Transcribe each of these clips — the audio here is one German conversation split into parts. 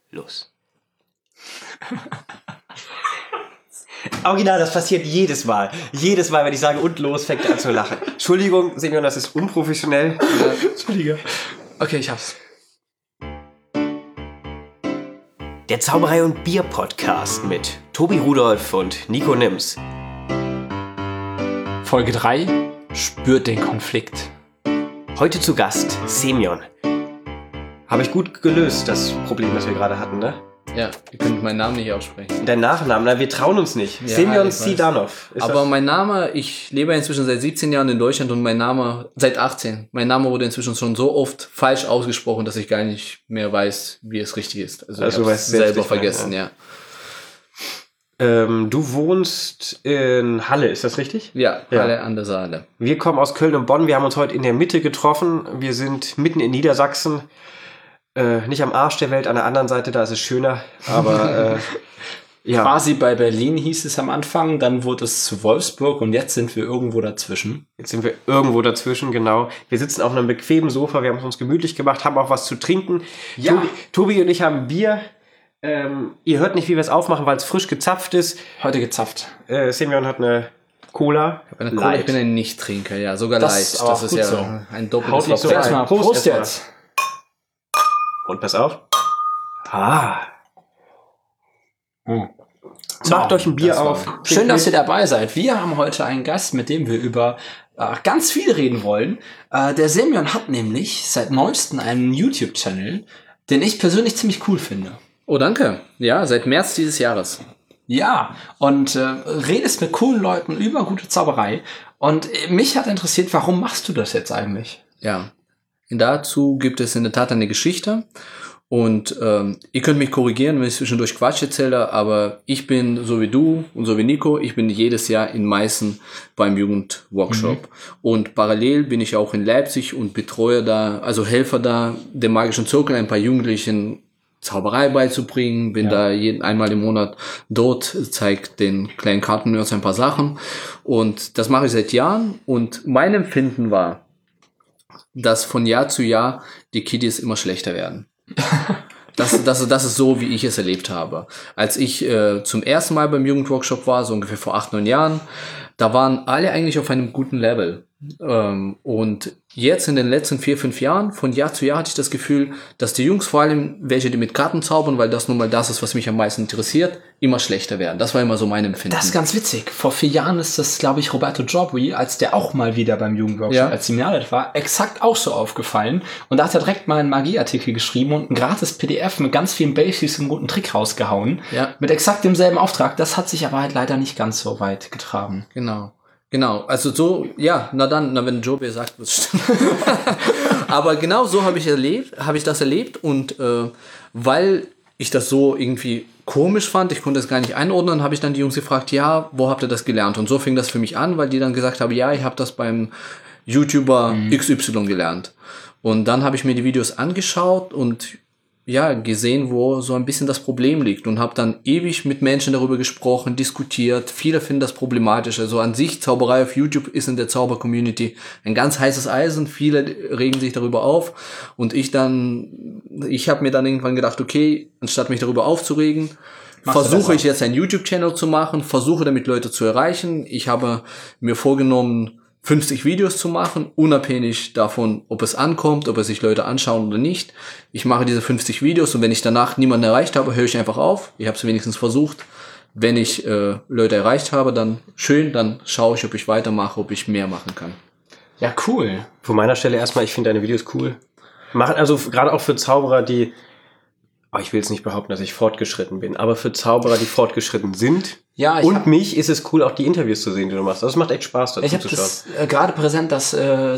los. Original, das passiert jedes Mal. Jedes Mal, wenn ich sage und los, fängt er an zu lachen. Entschuldigung, Semyon, das ist unprofessionell. Entschuldige. Okay, ich hab's. Der Zauberei- und Bier-Podcast mit Tobi Rudolph und Nico Nims. Folge 3. Spürt den Konflikt. Heute zu Gast Semyon. Habe ich gut gelöst, das Problem, das wir gerade hatten, ne? Ja, ihr könnt meinen Namen nicht aussprechen. Dein Nachnamen, na, wir trauen uns nicht. Ja, Semyon Sidanov. Aber mein Name, ich lebe inzwischen seit 17 Jahren in Deutschland und mein Name, seit 18. Mein Name wurde inzwischen schon so oft falsch ausgesprochen, dass ich gar nicht mehr weiß, wie es richtig ist. Also ich habe es selber vergessen, ja. Du wohnst in Halle, ist das richtig? Ja, Halle an der Saale. Wir kommen aus Köln und Bonn. Wir haben uns heute in der Mitte getroffen. Wir sind mitten in Niedersachsen. Nicht am Arsch der Welt, an der anderen Seite, da ist es schöner. Aber ja. Quasi bei Berlin hieß es am Anfang, dann wurde es zu Wolfsburg und jetzt sind wir irgendwo dazwischen. Jetzt sind wir irgendwo dazwischen, genau. Wir sitzen auf einem bequemen Sofa, wir haben es uns gemütlich gemacht, haben auch was zu trinken. Ja. Tobi und ich haben Bier. Ihr hört nicht, wie wir es aufmachen, weil es frisch gezapft ist. Heute gezapft. Semyon hat eine Cola. Ich bin ein Nichttrinker, ja, sogar das leicht. Das ist ja so. Ein doppeltes Haut nicht so Verbrauch. rein. Prost jetzt. Und pass auf. Macht euch ein Bier auf. Schön, dass ihr dabei seid. Wir haben heute einen Gast, mit dem wir über ganz viel reden wollen. Der Semyon hat nämlich seit neuestem einen YouTube-Channel, den ich persönlich ziemlich cool finde. Oh, danke. Ja, seit März dieses Jahres. Ja, und redest mit coolen Leuten über gute Zauberei. Und mich hat interessiert, warum machst du das jetzt eigentlich? Ja, dazu gibt es in der Tat eine Geschichte. Und ihr könnt mich korrigieren, wenn ich zwischendurch Quatsch erzähle, aber ich bin, so wie du und so wie Nico, ich bin jedes Jahr in Meißen beim Jugendworkshop. Und parallel bin ich auch in Leipzig und betreue da, also helfe da, dem Magischen Zirkel ein paar Jugendlichen Zauberei beizubringen, bin da einmal im Monat dort, zeigt den kleinen Kartennerds ein paar Sachen. Und das mache ich seit Jahren. Und mein Empfinden war, dass von Jahr zu Jahr die Kiddies immer schlechter werden. Das ist so, wie ich es erlebt habe. Als ich zum ersten Mal beim Jugendworkshop war, so ungefähr vor 8, 9 Jahren, da waren alle eigentlich auf einem guten Level. Und jetzt in den letzten 4, 5 Jahren, von Jahr zu Jahr hatte ich das Gefühl, dass die Jungs, vor allem welche, die mit Karten zaubern, weil das nun mal das ist, was mich am meisten interessiert, immer schlechter werden. Das war immer so mein Empfinden. Das ist ganz witzig. Vor 4 Jahren ist das, glaube ich, Roberto Giobri, als der auch mal wieder beim Jugendworkshop als Seminarleiter war, exakt auch so aufgefallen. Und da hat er direkt mal einen Magieartikel geschrieben und ein gratis PDF mit ganz vielen Basics und guten Trick rausgehauen. Ja. Mit exakt demselben Auftrag. Das hat sich aber halt leider nicht ganz so weit getragen. Genau, also so, ja, wenn Joe sagt, wird's stimmen. Aber genau so habe ich das erlebt und weil ich das so irgendwie komisch fand, ich konnte es gar nicht einordnen, habe ich dann die Jungs gefragt, ja, wo habt ihr das gelernt? Und so fing das für mich an, weil die dann gesagt haben, ja, ich habe das beim YouTuber XY gelernt. Und dann habe ich mir die Videos angeschaut und gesehen, wo so ein bisschen das Problem liegt und habe dann ewig mit Menschen darüber gesprochen, diskutiert. Viele finden das problematisch. Also an sich, Zauberei auf YouTube ist in der Zauber-Community ein ganz heißes Eisen. Viele regen sich darüber auf. Und ich habe mir dann irgendwann gedacht, okay, anstatt mich darüber aufzuregen, versuche ich jetzt einen YouTube-Channel zu machen, versuche damit Leute zu erreichen. Ich habe mir vorgenommen, 50 Videos zu machen, unabhängig davon, ob es ankommt, ob es sich Leute anschauen oder nicht. Ich mache diese 50 Videos und wenn ich danach niemanden erreicht habe, höre ich einfach auf. Ich habe es wenigstens versucht. Wenn ich Leute erreicht habe, dann schön, dann schaue ich, ob ich weitermache, ob ich mehr machen kann. Ja, cool. Von meiner Stelle erstmal, ich finde deine Videos cool. Machen also gerade auch für Zauberer, die, ich will jetzt nicht behaupten, dass ich fortgeschritten bin, aber für Zauberer, die fortgeschritten sind. Ja, mich ist es cool, auch die Interviews zu sehen, die du machst. Das macht echt Spaß, dazu zu schauen. Ich habe gerade präsent das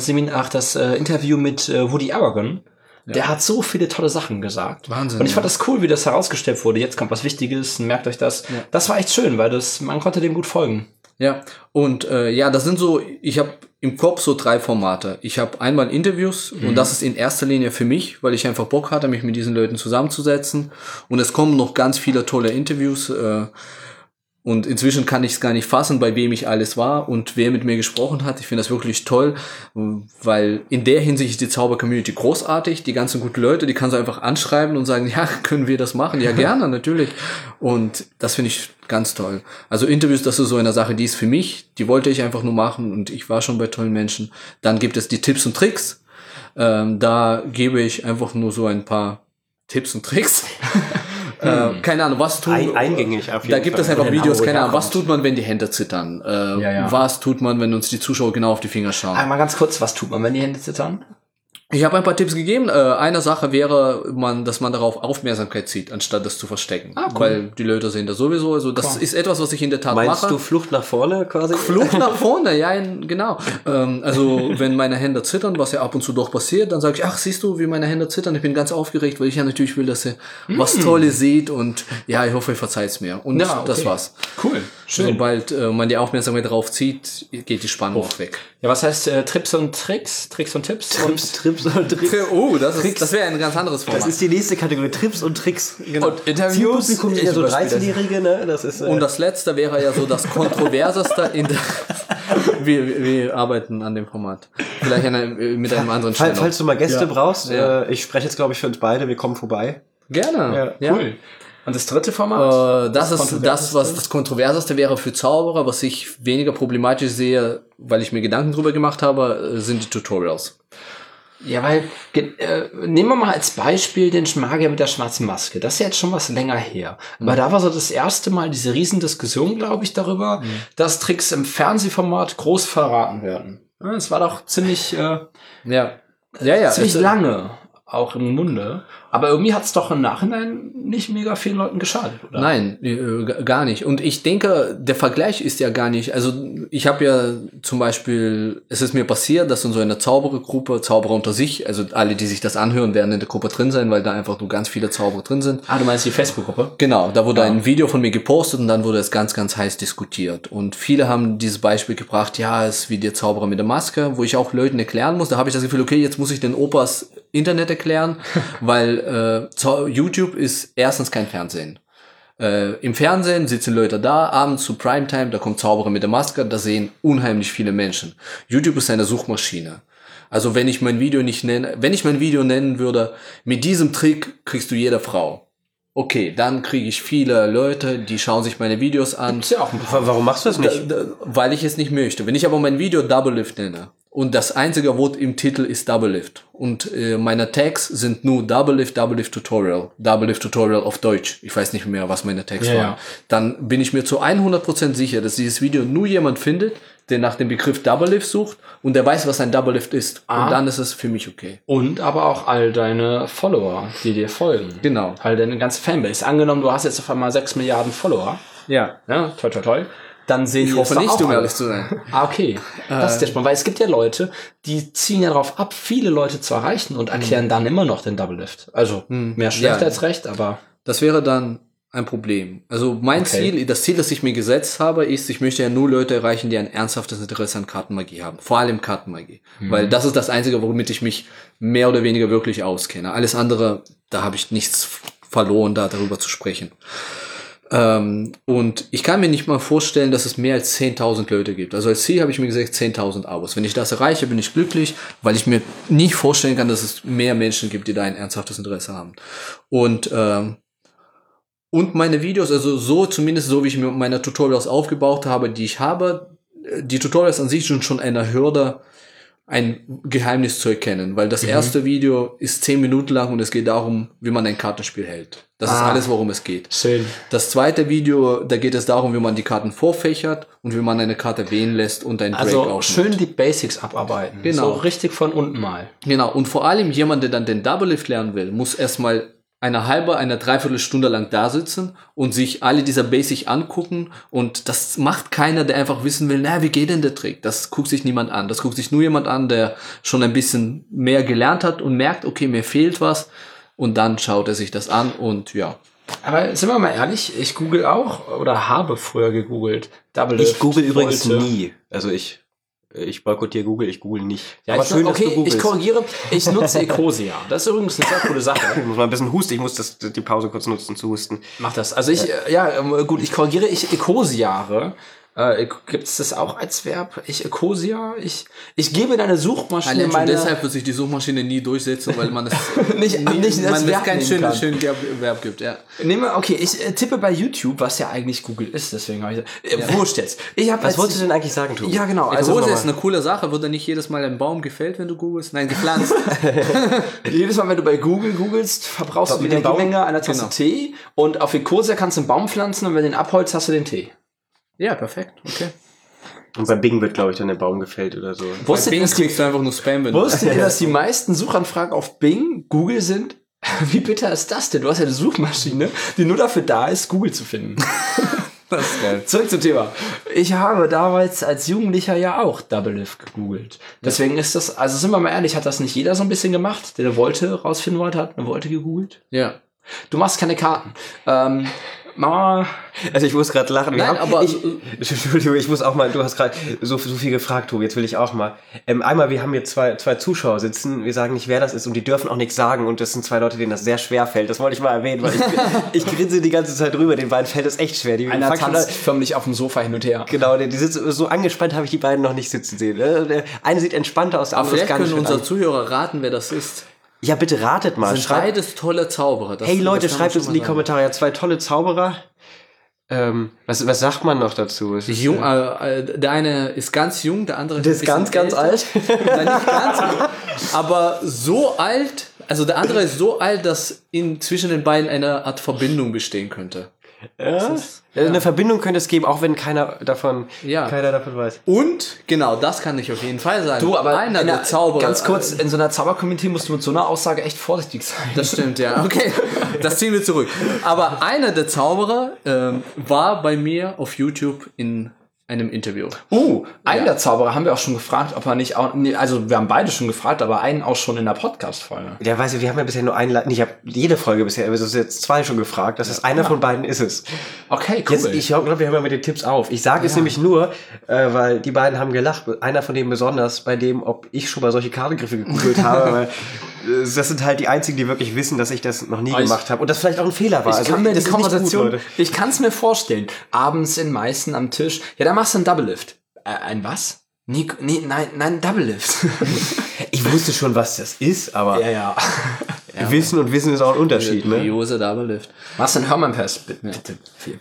Interview mit Woody Aragon. Ja. Der hat so viele tolle Sachen gesagt. Wahnsinn. Und ich fand das cool, wie das herausgestellt wurde. Jetzt kommt was Wichtiges, merkt euch das. Ja. Das war echt schön, weil man konnte dem gut folgen. Ja, und das sind so, ich habe im Kopf so 3 Formate. Ich habe einmal Interviews und das ist in erster Linie für mich, weil ich einfach Bock hatte, mich mit diesen Leuten zusammenzusetzen. Und es kommen noch ganz viele tolle Interviews, Und inzwischen kann ich es gar nicht fassen, bei wem ich alles war und wer mit mir gesprochen hat. Ich finde das wirklich toll, weil in der Hinsicht ist die Zauber-Community großartig. Die ganzen guten Leute, die kannst du einfach anschreiben und sagen, ja, können wir das machen? Ja, gerne, natürlich. Und das finde ich ganz toll. Also Interviews, das ist so eine Sache, die ist für mich, die wollte ich einfach nur machen und ich war schon bei tollen Menschen. Dann gibt es die Tipps und Tricks. Da gebe ich einfach nur so ein paar Tipps und Tricks. Keine Ahnung, was tut eingängig auf jeden Da gibt es einfach Videos, keine Ahnung, was tut man, wenn die Hände zittern? Was tut man, wenn uns die Zuschauer genau auf die Finger schauen? Einmal ganz kurz, was tut man, wenn die Hände zittern? Ich habe ein paar Tipps gegeben. Eine Sache wäre, dass man darauf Aufmerksamkeit zieht, anstatt das zu verstecken. Cool. Weil die Leute sehen das sowieso. Also das ist etwas, was ich in der Tat mache. Meinst du Flucht nach vorne quasi? Flucht nach vorne, ja, genau. Also wenn meine Hände zittern, was ja ab und zu doch passiert, dann sage ich, ach, siehst du, wie meine Hände zittern? Ich bin ganz aufgeregt, weil ich ja natürlich will, dass ihr was Tolles seht und ja, ich hoffe, ihr verzeiht's mir. Und das war's. Cool. Schön. Sobald man die Aufmerksamkeit drauf zieht, geht die Spannung weg. Ja, was heißt Trips und Tricks? Tricks und Tipps? Trips und Tricks. Oh, das wäre ein ganz anderes Format. Das ist die nächste Kategorie, Trips und Tricks. Genau. Und Interviews. Publikum sind ja so 13-Jährige, ne? Das ist, und das letzte wäre ja so das Kontroverseste in der wir arbeiten an dem Format. Vielleicht mit einem anderen Channel. Falls du mal Gäste brauchst, ich spreche jetzt, glaube ich, für uns beide, wir kommen vorbei. Gerne. Ja, cool. Und das dritte Format? Das ist das, was das Kontroverseste wäre für Zauberer, was ich weniger problematisch sehe, weil ich mir Gedanken drüber gemacht habe, sind die Tutorials. Ja, weil, nehmen wir mal als Beispiel den Magier mit der schwarzen Maske. Das ist ja jetzt schon was länger her. Aber da war so das erste Mal diese Riesendiskussion, glaube ich, darüber, dass Tricks im Fernsehformat groß verraten werden. Das war doch ziemlich, ziemlich lange auch im Munde. Aber irgendwie hat's doch im Nachhinein nicht mega vielen Leuten geschadet, oder? Nein, gar nicht. Und ich denke, der Vergleich ist ja gar nicht, also ich habe ja zum Beispiel, es ist mir passiert, dass in so einer Zauberergruppe, Zauberer unter sich, also alle, die sich das anhören, werden in der Gruppe drin sein, weil da einfach nur ganz viele Zauberer drin sind. Ah, du meinst die Facebook-Gruppe? Genau, da wurde ein Video von mir gepostet und dann wurde es ganz, ganz heiß diskutiert. Und viele haben dieses Beispiel gebracht, ja, es ist wie der Zauberer mit der Maske, wo ich auch Leuten erklären muss. Da habe ich das Gefühl, okay, jetzt muss ich den Opas Internet erklären, weil YouTube ist erstens kein Fernsehen. Im Fernsehen sitzen Leute da, abends zu Primetime, da kommt Zauberer mit der Maske, da sehen unheimlich viele Menschen. YouTube ist eine Suchmaschine. Also wenn ich mein Video nennen würde, mit diesem Trick kriegst du jede Frau. Okay, dann kriege ich viele Leute, die schauen sich meine Videos an. Ja auch warum machst du das nicht? Weil ich es nicht möchte. Wenn ich aber mein Video Double Lift nenne und das einzige Wort im Titel ist Double Lift und meine Tags sind nur Double Lift Tutorial auf Deutsch. Ich weiß nicht mehr, was meine Tags waren. Dann bin ich mir zu 100% sicher, dass dieses Video nur jemand findet, der nach dem Begriff Double Lift sucht und der weiß, was ein Double Lift ist. Und dann ist es für mich okay. Und aber auch all deine Follower, die dir folgen. Genau. All deine ganze Fanbase. Angenommen, du hast jetzt auf einmal 6 Milliarden Follower. Ja. Toi, toi, toi. Dann sehen ich hoffe nicht, um ehrlich zu sein. Okay. Das ist der Spannend. Weil es gibt ja Leute, die ziehen ja darauf ab, viele Leute zu erreichen und erklären dann immer noch den Double Lift. Also mehr schlecht als recht, aber... Das wäre dann ein Problem. Also mein Ziel, das Ziel, das ich mir gesetzt habe, ist, ich möchte ja nur Leute erreichen, die ein ernsthaftes Interesse an Kartenmagie haben. Vor allem Kartenmagie. Weil das ist das Einzige, womit ich mich mehr oder weniger wirklich auskenne. Alles andere, da habe ich nichts verloren, darüber zu sprechen. Und ich kann mir nicht mal vorstellen, dass es mehr als 10.000 Leute gibt. Also als Ziel habe ich mir gesagt 10.000 Abos. Wenn ich das erreiche, bin ich glücklich, weil ich mir nicht vorstellen kann, dass es mehr Menschen gibt, die da ein ernsthaftes Interesse haben. Und meine Videos, also zumindest so wie ich mir meine Tutorials aufgebaut habe, die Tutorials an sich sind schon eine Hürde, ein Geheimnis zu erkennen, weil das erste Video ist 10 Minuten lang und es geht darum, wie man ein Kartenspiel hält. Das ist alles, worum es geht. Schön. Das zweite Video, da geht es darum, wie man die Karten vorfächert und wie man eine Karte wählen lässt und ein Break aufnimmt. Also schön die Basics abarbeiten. Genau. So richtig von unten mal. Genau. Und vor allem jemand, der dann den Double Lift lernen will, muss erstmal eine Dreiviertelstunde lang da sitzen und sich alle dieser Basics angucken und das macht keiner, der einfach wissen will, wie geht denn der Trick? Das guckt sich niemand an. Das guckt sich nur jemand an, der schon ein bisschen mehr gelernt hat und merkt, okay, mir fehlt was und dann schaut er sich das an und ja. Aber sind wir mal ehrlich, ich google auch oder habe früher gegoogelt. Ich google übrigens nie. Also ich ich boykottiere Google, ich google nicht. Ja, aber schön, dass du googelst. Ich korrigiere, ich nutze Ecosia. Das ist übrigens eine sehr coole Sache. Ich muss mal ein bisschen husten, ich muss die Pause kurz nutzen zu husten. Mach das. Also ich korrigiere, ich Ecosiare. Gibt es das auch als Verb? Ich Ecosia? Ich gebe deine Suchmaschine meine... Deshalb wird sich die Suchmaschine nie durchsetzen, weil man es nicht kein schönes Verb gibt. Ja. Ich tippe bei YouTube, was ja eigentlich Google ist, deswegen habe ich... Wurscht jetzt. Was wolltest du denn eigentlich sagen, Tobi? Ja, genau. Also ist eine coole Sache. Wird da nicht jedes Mal ein Baum gefällt, wenn du googelst? Nein, gepflanzt. Jedes Mal, wenn du bei Google googelst, verbrauchst du die Energiemenge einer Tasse Tee und auf Ecosia kannst du einen Baum pflanzen und wenn du den abholst, hast du den Tee. Ja, perfekt. Okay. Und bei Bing wird, glaube ich, dann der Baum gefällt oder so. Wusstet ihr, kriegst du einfach nur Spam. Wusstet ihr, dass die meisten Suchanfragen auf Bing Google sind? Wie bitter ist das denn? Du hast ja eine Suchmaschine, die nur dafür da ist, Google zu finden. Das ist geil. Zurück zum Thema. Ich habe damals als Jugendlicher ja auch Doublelift gegoogelt. Deswegen ist das, also sind wir mal ehrlich, hat das nicht jeder so ein bisschen gemacht, der rausfinden wollte, hat eine Wolte gegoogelt? Ja. Du machst keine Karten. Mama. Also ich muss gerade lachen. Entschuldigung, ich muss auch mal, du hast gerade so viel gefragt, Tobi, jetzt will ich auch mal. Einmal, wir haben hier zwei Zuschauer sitzen, wir sagen nicht, wer das ist und die dürfen auch nichts sagen und das sind 2 Leute, denen das sehr schwer fällt. Das wollte ich mal erwähnen, weil ich grinse die ganze Zeit drüber, den beiden fällt das echt schwer. Einer tanzt förmlich auf dem Sofa hin und her. Genau, die sitzen so angespannt, habe ich die beiden noch nicht sitzen sehen. Der eine sieht entspannter aus, der andere ist ganz schön. Vielleicht können unsere Zuhörer raten, wer das ist. Ja, bitte ratet mal. Das sind beides tolle Zauberer. Hey Leute, schreibt uns in die Kommentare. Ja, 2 tolle Zauberer. Was sagt man noch dazu? Der eine ist ganz jung, der andere ist ganz alt. Nein, nicht ganz, aber so alt. Also der andere ist so alt, dass zwischen den beiden eine Art Verbindung bestehen könnte. Ja. Eine Verbindung könnte es geben, auch wenn keiner davon weiß. Und, genau, das kann ich auf jeden Fall sagen. Du, aber einer der Zauberer... Ganz kurz, in so einer Zaubercommunity musst du mit so einer Aussage echt vorsichtig sein. Das stimmt, ja. Okay, das ziehen wir zurück. Aber einer der Zauberer war bei mir auf YouTube in einem Interview. Einen der Zauberer haben wir auch schon gefragt, ob er nicht auch... Nee, also wir haben beide schon gefragt, aber einen auch schon in der Podcast-Folge. Ja, weißt du, wir haben ja bisher nur einen... Ich habe jede Folge bisher, aber es ist jetzt 2 schon gefragt. Das ist einer von beiden ist es. Okay, cool. Jetzt, ich glaube, wir hören mal mit den Tipps auf. Ich sage es nämlich nur, weil die beiden haben gelacht. Einer von denen besonders, bei dem, ob ich schon mal solche Kartengriffe gegoogelt habe, weil das sind halt die einzigen, die wirklich wissen, dass ich das noch nie gemacht habe. Und das vielleicht auch ein Fehler war. Ich kann es mir vorstellen. Abends in Meißen am Tisch. Ja, da machst du einen Doublelift. Ein was? Nein, Doublelift. Ich wusste schon, was das ist, aber ja. Wissen ist auch ein Unterschied, ne? Kuriose Doublelift. Was denn Hermann-Pass? Bitte.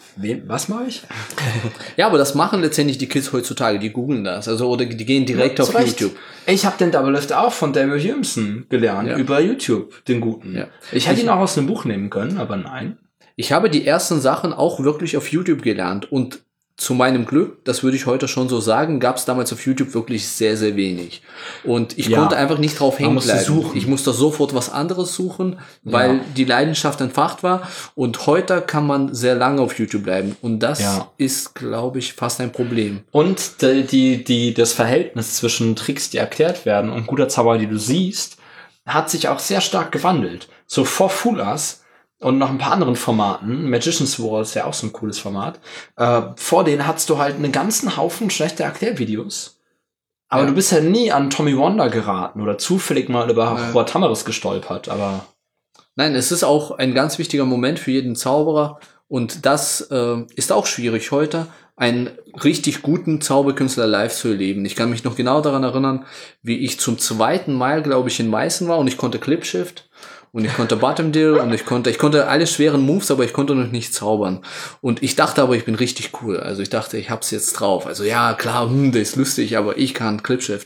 Was mache ich? Ja, aber das machen letztendlich die Kids heutzutage. Die googeln das. Oder die gehen direkt auf YouTube. Ich habe den Doublelift auch von David Williamson gelernt. Über YouTube, den guten. Ja. Ich hätte ihn auch aus einem Buch nehmen können, aber nein. Ich habe die ersten Sachen auch wirklich auf YouTube gelernt und zu meinem Glück, das würde ich heute schon so sagen, gab es damals auf YouTube wirklich sehr, sehr wenig. Und ich konnte einfach nicht drauf hängen bleiben. Ich musste sofort was anderes suchen, weil die Leidenschaft entfacht war. Und heute kann man sehr lange auf YouTube bleiben. Und das ist, glaube ich, fast ein Problem. Und das Verhältnis zwischen Tricks, die erklärt werden und guter Zauber, die du siehst, hat sich auch sehr stark gewandelt. So vor Full Us und noch ein paar anderen Formaten. Magician's War ist ja auch so ein cooles Format. Vor denen hattest du halt einen ganzen Haufen schlechter Erklärvideos. Aber du bist ja nie an Tommy Wonder geraten oder zufällig mal über Robert Tamaris gestolpert. Aber nein, es ist auch ein ganz wichtiger Moment für jeden Zauberer. Und das ist auch schwierig heute, einen richtig guten Zauberkünstler live zu erleben. Ich kann mich noch genau daran erinnern, wie ich zum 2. Mal, glaube ich, in Meißen war und ich konnte Clipshift. Und ich konnte Bottom Deal und ich konnte alle schweren Moves, aber ich konnte noch nicht zaubern. Und ich dachte aber, ich bin richtig cool. Also ich dachte, ich hab's jetzt drauf. Also ja, klar, das ist lustig, aber ich kann Clipshift.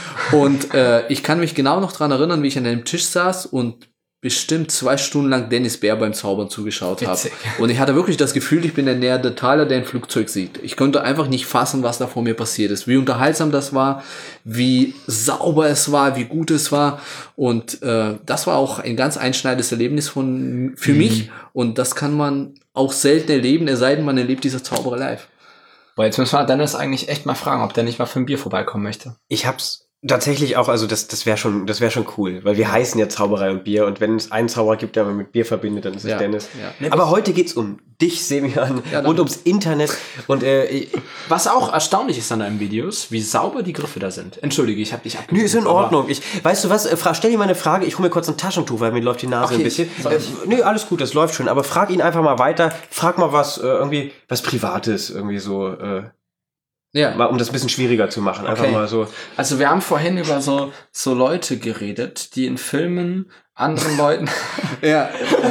Und ich kann mich genau noch dran erinnern, wie ich an einem Tisch saß und bestimmt 2 Stunden lang Dennis Bär beim Zaubern zugeschaut habe. Und ich hatte wirklich das Gefühl, ich bin der Neandertaler, der ein Flugzeug sieht. Ich konnte einfach nicht fassen, was da vor mir passiert ist. Wie unterhaltsam das war, wie sauber es war, wie gut es war. Und das war auch ein ganz einschneidendes Erlebnis für mich. Und das kann man auch selten erleben, es sei denn, man erlebt diese Zauberer live. Boah, jetzt müssen wir Dennis eigentlich echt mal fragen, ob der nicht mal für ein Bier vorbeikommen möchte. Ich hab's Tatsächlich auch, also das wäre schon cool, weil wir heißen ja Zauberei und Bier und wenn es einen Zauberer gibt, der man mit Bier verbindet, dann ist es Dennis. Ja. Aber heute geht's um dich, Semyon, und ums Internet und was auch erstaunlich ist an deinen Videos, wie sauber die Griffe da sind. Entschuldige, ich habe dich abgewürgt. Nö, ist in Ordnung. Weißt du was, stell dir mal eine Frage, ich hole mir kurz ein Taschentuch, weil mir läuft die Nase ein bisschen. Nö, alles gut, das läuft schon, aber frag ihn einfach mal weiter, frag mal was, irgendwie was Privates, irgendwie so, mal, um das ein bisschen schwieriger zu machen. Einfach mal so. Also wir haben vorhin über so Leute geredet, die in Filmen anderen Leuten... Ja.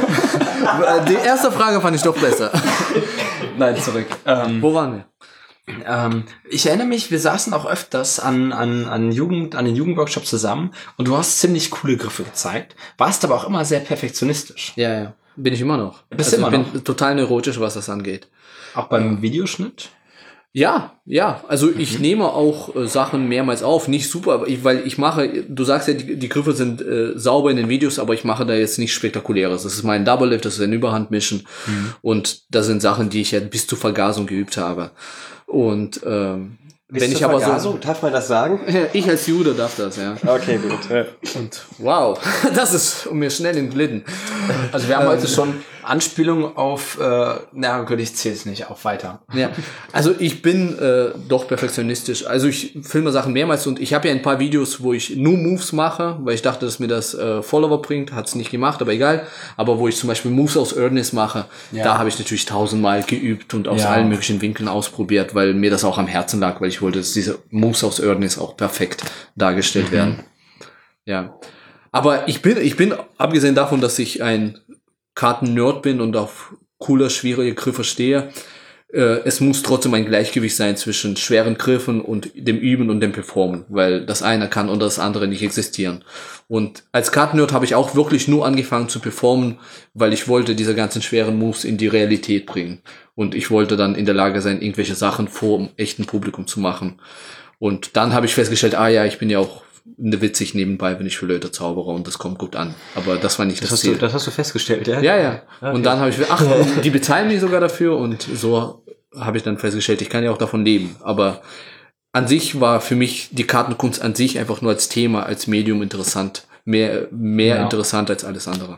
Die erste Frage fand ich doch besser. Nein, zurück. Wo waren wir? Ich erinnere mich, wir saßen auch öfters an den Jugendworkshops zusammen und du hast ziemlich coole Griffe gezeigt, warst aber auch immer sehr perfektionistisch. Ja. Bin ich immer noch. Ich bin total neurotisch, was das angeht. Auch beim Videoschnitt? Ja, also ich nehme auch Sachen mehrmals auf, nicht super, weil ich mache, du sagst ja, die Griffe sind sauber in den Videos, aber ich mache da jetzt nichts Spektakuläres. Das ist mein Double Lift, das ist ein Überhandmischen und das sind Sachen, die ich ja bis zur Vergasung geübt habe. Und wenn ich aber Vergasung, darf man das sagen? Ich als Jude darf das, ja. Okay, gut. Und wow, das ist mir schnell entglitten. Also wir haben heute schon Anspielungen auf, ich zähle es nicht, auf weiter. Ja, also ich bin doch perfektionistisch. Also ich filme Sachen mehrmals und ich habe ja ein paar Videos, wo ich nur Moves mache, weil ich dachte, dass mir das Follower bringt. Hat es nicht gemacht, aber egal. Aber wo ich zum Beispiel Moves aus Earnest mache, da habe ich natürlich 1000-mal geübt und aus allen möglichen Winkeln ausprobiert, weil mir das auch am Herzen lag, weil ich wollte, dass diese Moves aus Earnest auch perfekt dargestellt werden. Ja. Aber ich bin, abgesehen davon, dass ich ein Karten-Nerd bin und auf coole, schwierige Griffe stehe, es muss trotzdem ein Gleichgewicht sein zwischen schweren Griffen und dem Üben und dem Performen, weil das eine kann und das andere nicht existieren. Und als Karten-Nerd habe ich auch wirklich nur angefangen zu performen, weil ich wollte diese ganzen schweren Moves in die Realität bringen. Und ich wollte dann in der Lage sein, irgendwelche Sachen vor dem echten Publikum zu machen. Und dann habe ich festgestellt, ich bin ja auch witzig nebenbei, wenn ich für Leute zaubere und das kommt gut an. Aber das war nicht das Ziel. Das hast du festgestellt, ja? Ja. Okay. Und dann habe ich die bezahlen mich sogar dafür und so habe ich dann festgestellt, ich kann ja auch davon leben. Aber an sich war für mich die Kartenkunst an sich einfach nur als Thema, als Medium interessant. Mehr interessant als alles andere.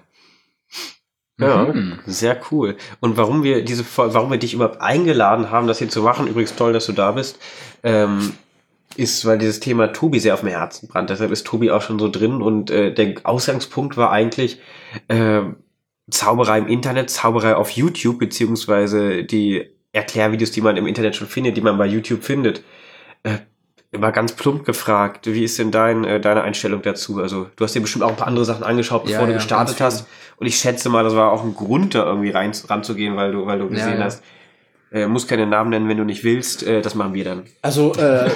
Ja, sehr cool. Und warum wir dich überhaupt eingeladen haben, das hier zu machen, übrigens toll, dass du da bist, ist, weil dieses Thema Tobi sehr auf dem Herzen brannt. Deshalb ist Tobi auch schon so drin und der Ausgangspunkt war eigentlich Zauberei im Internet, Zauberei auf YouTube, beziehungsweise die Erklärvideos, die man im Internet schon findet, die man bei YouTube findet. Immer ganz plump gefragt, wie ist denn deine Einstellung dazu? Also du hast dir bestimmt auch ein paar andere Sachen angeschaut, bevor du gestartet hast. Und ich schätze mal, das war auch ein Grund, da irgendwie ranzugehen, weil du gesehen hast, muss keine Namen nennen, wenn du nicht willst. Das machen wir dann. Also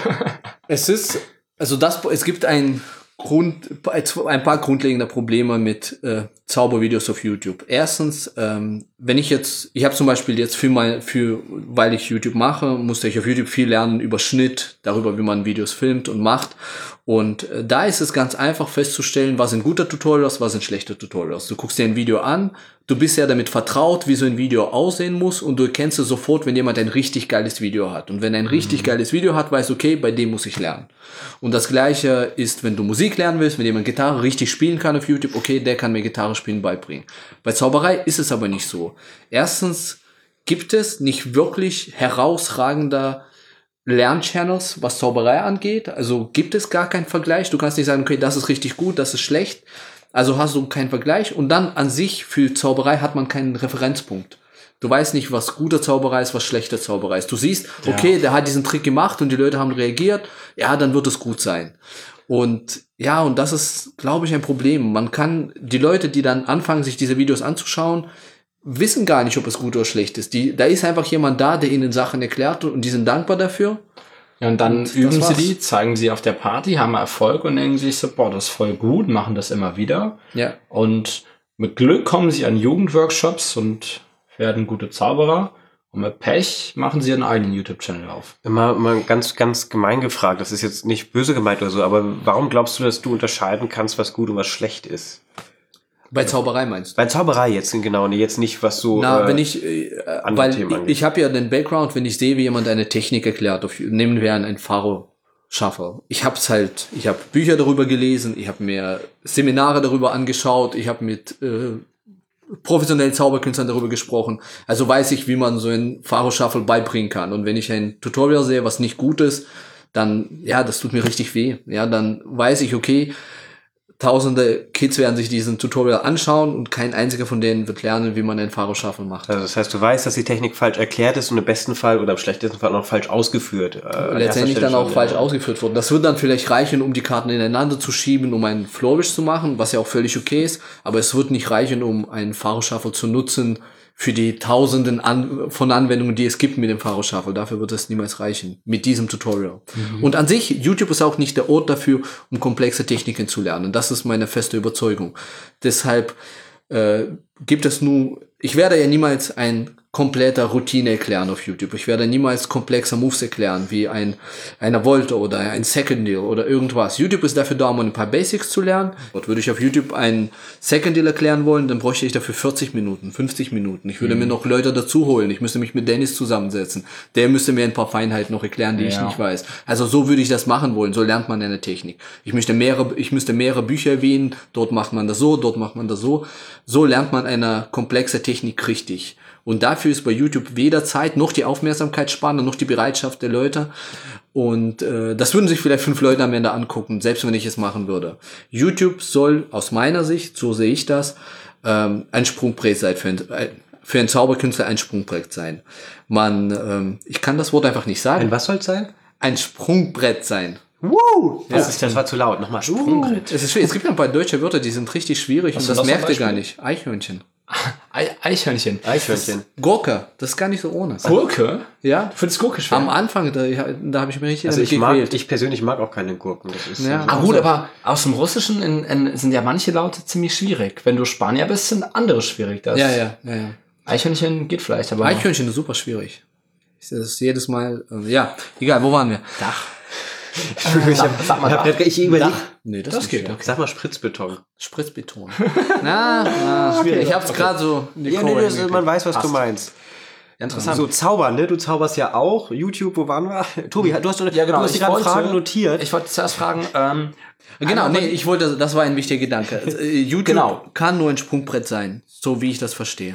es gibt ein paar grundlegende Probleme mit Zaubervideos auf YouTube. Erstens, wenn ich habe zum Beispiel jetzt weil ich YouTube mache, musste ich auf YouTube viel lernen über Schnitt, darüber, wie man Videos filmt und macht. Und da ist es ganz einfach festzustellen, was sind gute Tutorials, was sind schlechte Tutorials. Du guckst dir ein Video an, du bist ja damit vertraut, wie so ein Video aussehen muss und du erkennst es sofort, wenn jemand ein richtig geiles Video hat. Und wenn er ein richtig geiles Video hat, weißt du, okay, bei dem muss ich lernen. Und das Gleiche ist, wenn du Musik lernen willst, wenn jemand Gitarre richtig spielen kann auf YouTube, okay, der kann mir Gitarre spielen beibringen. Bei Zauberei ist es aber nicht so. Erstens gibt es nicht wirklich herausragender Lernchannels, was Zauberei angeht. Also gibt es gar keinen Vergleich. Du kannst nicht sagen, okay, das ist richtig gut, das ist schlecht. Also hast du keinen Vergleich. Und dann an sich für Zauberei hat man keinen Referenzpunkt. Du weißt nicht, was gute Zauberei ist, was schlechte Zauberei ist. Du siehst, okay, der hat diesen Trick gemacht und die Leute haben reagiert. Ja, dann wird es gut sein. Und das ist, glaube ich, ein Problem. Die Leute, die dann anfangen, sich diese Videos anzuschauen, wissen gar nicht, ob es gut oder schlecht ist. Da ist einfach jemand da, der ihnen Sachen erklärt und die sind dankbar dafür. Ja, und dann üben sie die, zeigen sie auf der Party, haben Erfolg und denken sich so, boah, das ist voll gut, machen das immer wieder. Ja. Und mit Glück kommen sie an Jugendworkshops und werden gute Zauberer. Und mit Pech machen sie einen eigenen YouTube-Channel auf. Mal ganz, ganz gemein gefragt, das ist jetzt nicht böse gemeint oder so, aber warum glaubst du, dass du unterscheiden kannst, was gut und was schlecht ist? Bei Zauberei meinst du? Bei Zauberei jetzt, genau, und jetzt nicht, was so wenn ich habe ja den Background, wenn ich sehe, wie jemand eine Technik erklärt, nehmen wir einen Pharao, Shuffle. Ich habe Bücher darüber gelesen, ich habe mir Seminare darüber angeschaut, ich habe mit professionellen Zauberkünstlern darüber gesprochen. Also weiß ich, wie man so ein Pharaoh Shuffle beibringen kann. Und wenn ich ein Tutorial sehe, was nicht gut ist, dann, ja, das tut mir richtig weh. Ja, dann weiß ich, okay, tausende Kids werden sich diesen Tutorial anschauen und kein einziger von denen wird lernen, wie man einen Pharaoh Shuffle macht. Also das heißt, du weißt, dass die Technik falsch erklärt ist und im besten Fall oder im schlechtesten Fall noch falsch ausgeführt. Letztendlich dann auch falsch ausgeführt wurde. Das wird dann vielleicht reichen, um die Karten ineinander zu schieben, um einen Flourish zu machen, was ja auch völlig okay ist, aber es wird nicht reichen, um einen Pharaoh Shuffle zu nutzen für die Tausenden von Anwendungen, die es gibt mit dem Pharaoh Shuffle. Dafür wird es niemals reichen, mit diesem Tutorial. Und an sich, YouTube ist auch nicht der Ort dafür, um komplexe Techniken zu lernen. Das ist meine feste Überzeugung. Deshalb gibt es ich werde ja niemals ein kompletter Routine erklären auf YouTube. Ich werde niemals komplexe Moves erklären, wie einer Volte oder ein Second Deal oder irgendwas. YouTube ist dafür da, um ein paar Basics zu lernen. Dort würde ich auf YouTube einen Second Deal erklären wollen, dann bräuchte ich dafür 40 Minuten, 50 Minuten. Ich würde mir noch Leute dazu holen. Ich müsste mich mit Dennis zusammensetzen. Der müsste mir ein paar Feinheiten noch erklären, die ich nicht weiß. Also so würde ich das machen wollen. So lernt man eine Technik. Ich müsste mehrere Bücher erwähnen. Dort macht man das so, dort macht man das so. So lernt man eine komplexe Technik richtig. Und dafür ist bei YouTube weder Zeit noch die Aufmerksamkeitsspanne noch die Bereitschaft der Leute. Und das würden sich vielleicht 5 Leute am Ende angucken, selbst wenn ich es machen würde. YouTube soll aus meiner Sicht, so sehe ich das, ein Sprungbrett sein für einen Zauberkünstler, ein Sprungbrett sein. Ich kann das Wort einfach nicht sagen. Ein was soll es sein? Ein Sprungbrett sein. Wow! Das war zu laut. Nochmal. Sprungbrett. Es gibt ein paar deutsche Wörter, die sind richtig schwierig und das merkt ihr gar nicht. Eichhörnchen. Eichhörnchen. Gurke, das ist gar nicht so ohne. Gurke? Ja. Du findest Gurke schwer? Am Anfang, da habe ich mir richtig ich persönlich mag auch keine Gurken. Das ist gut, aber aus dem Russischen sind ja manche Laute ziemlich schwierig. Wenn du Spanier bist, sind andere schwierig. Ja. Eichhörnchen geht vielleicht, aber... Eichhörnchen ist super schwierig. Ich sehe das jedes Mal... egal, wo waren wir? Dach. Ich überlege. Nee, das geht. Okay. Sag mal Spritzbeton. Schwierig. Ich hab's gerade so. Man weiß, was du meinst. Interessant. So zaubern, ne? Du zauberst ja auch. YouTube, wo waren wir? Tobi, du hast dir gerade Fragen notiert. Ich wollte zuerst fragen, das war ein wichtiger Gedanke. YouTube kann nur ein Sprungbrett sein, so wie ich das verstehe.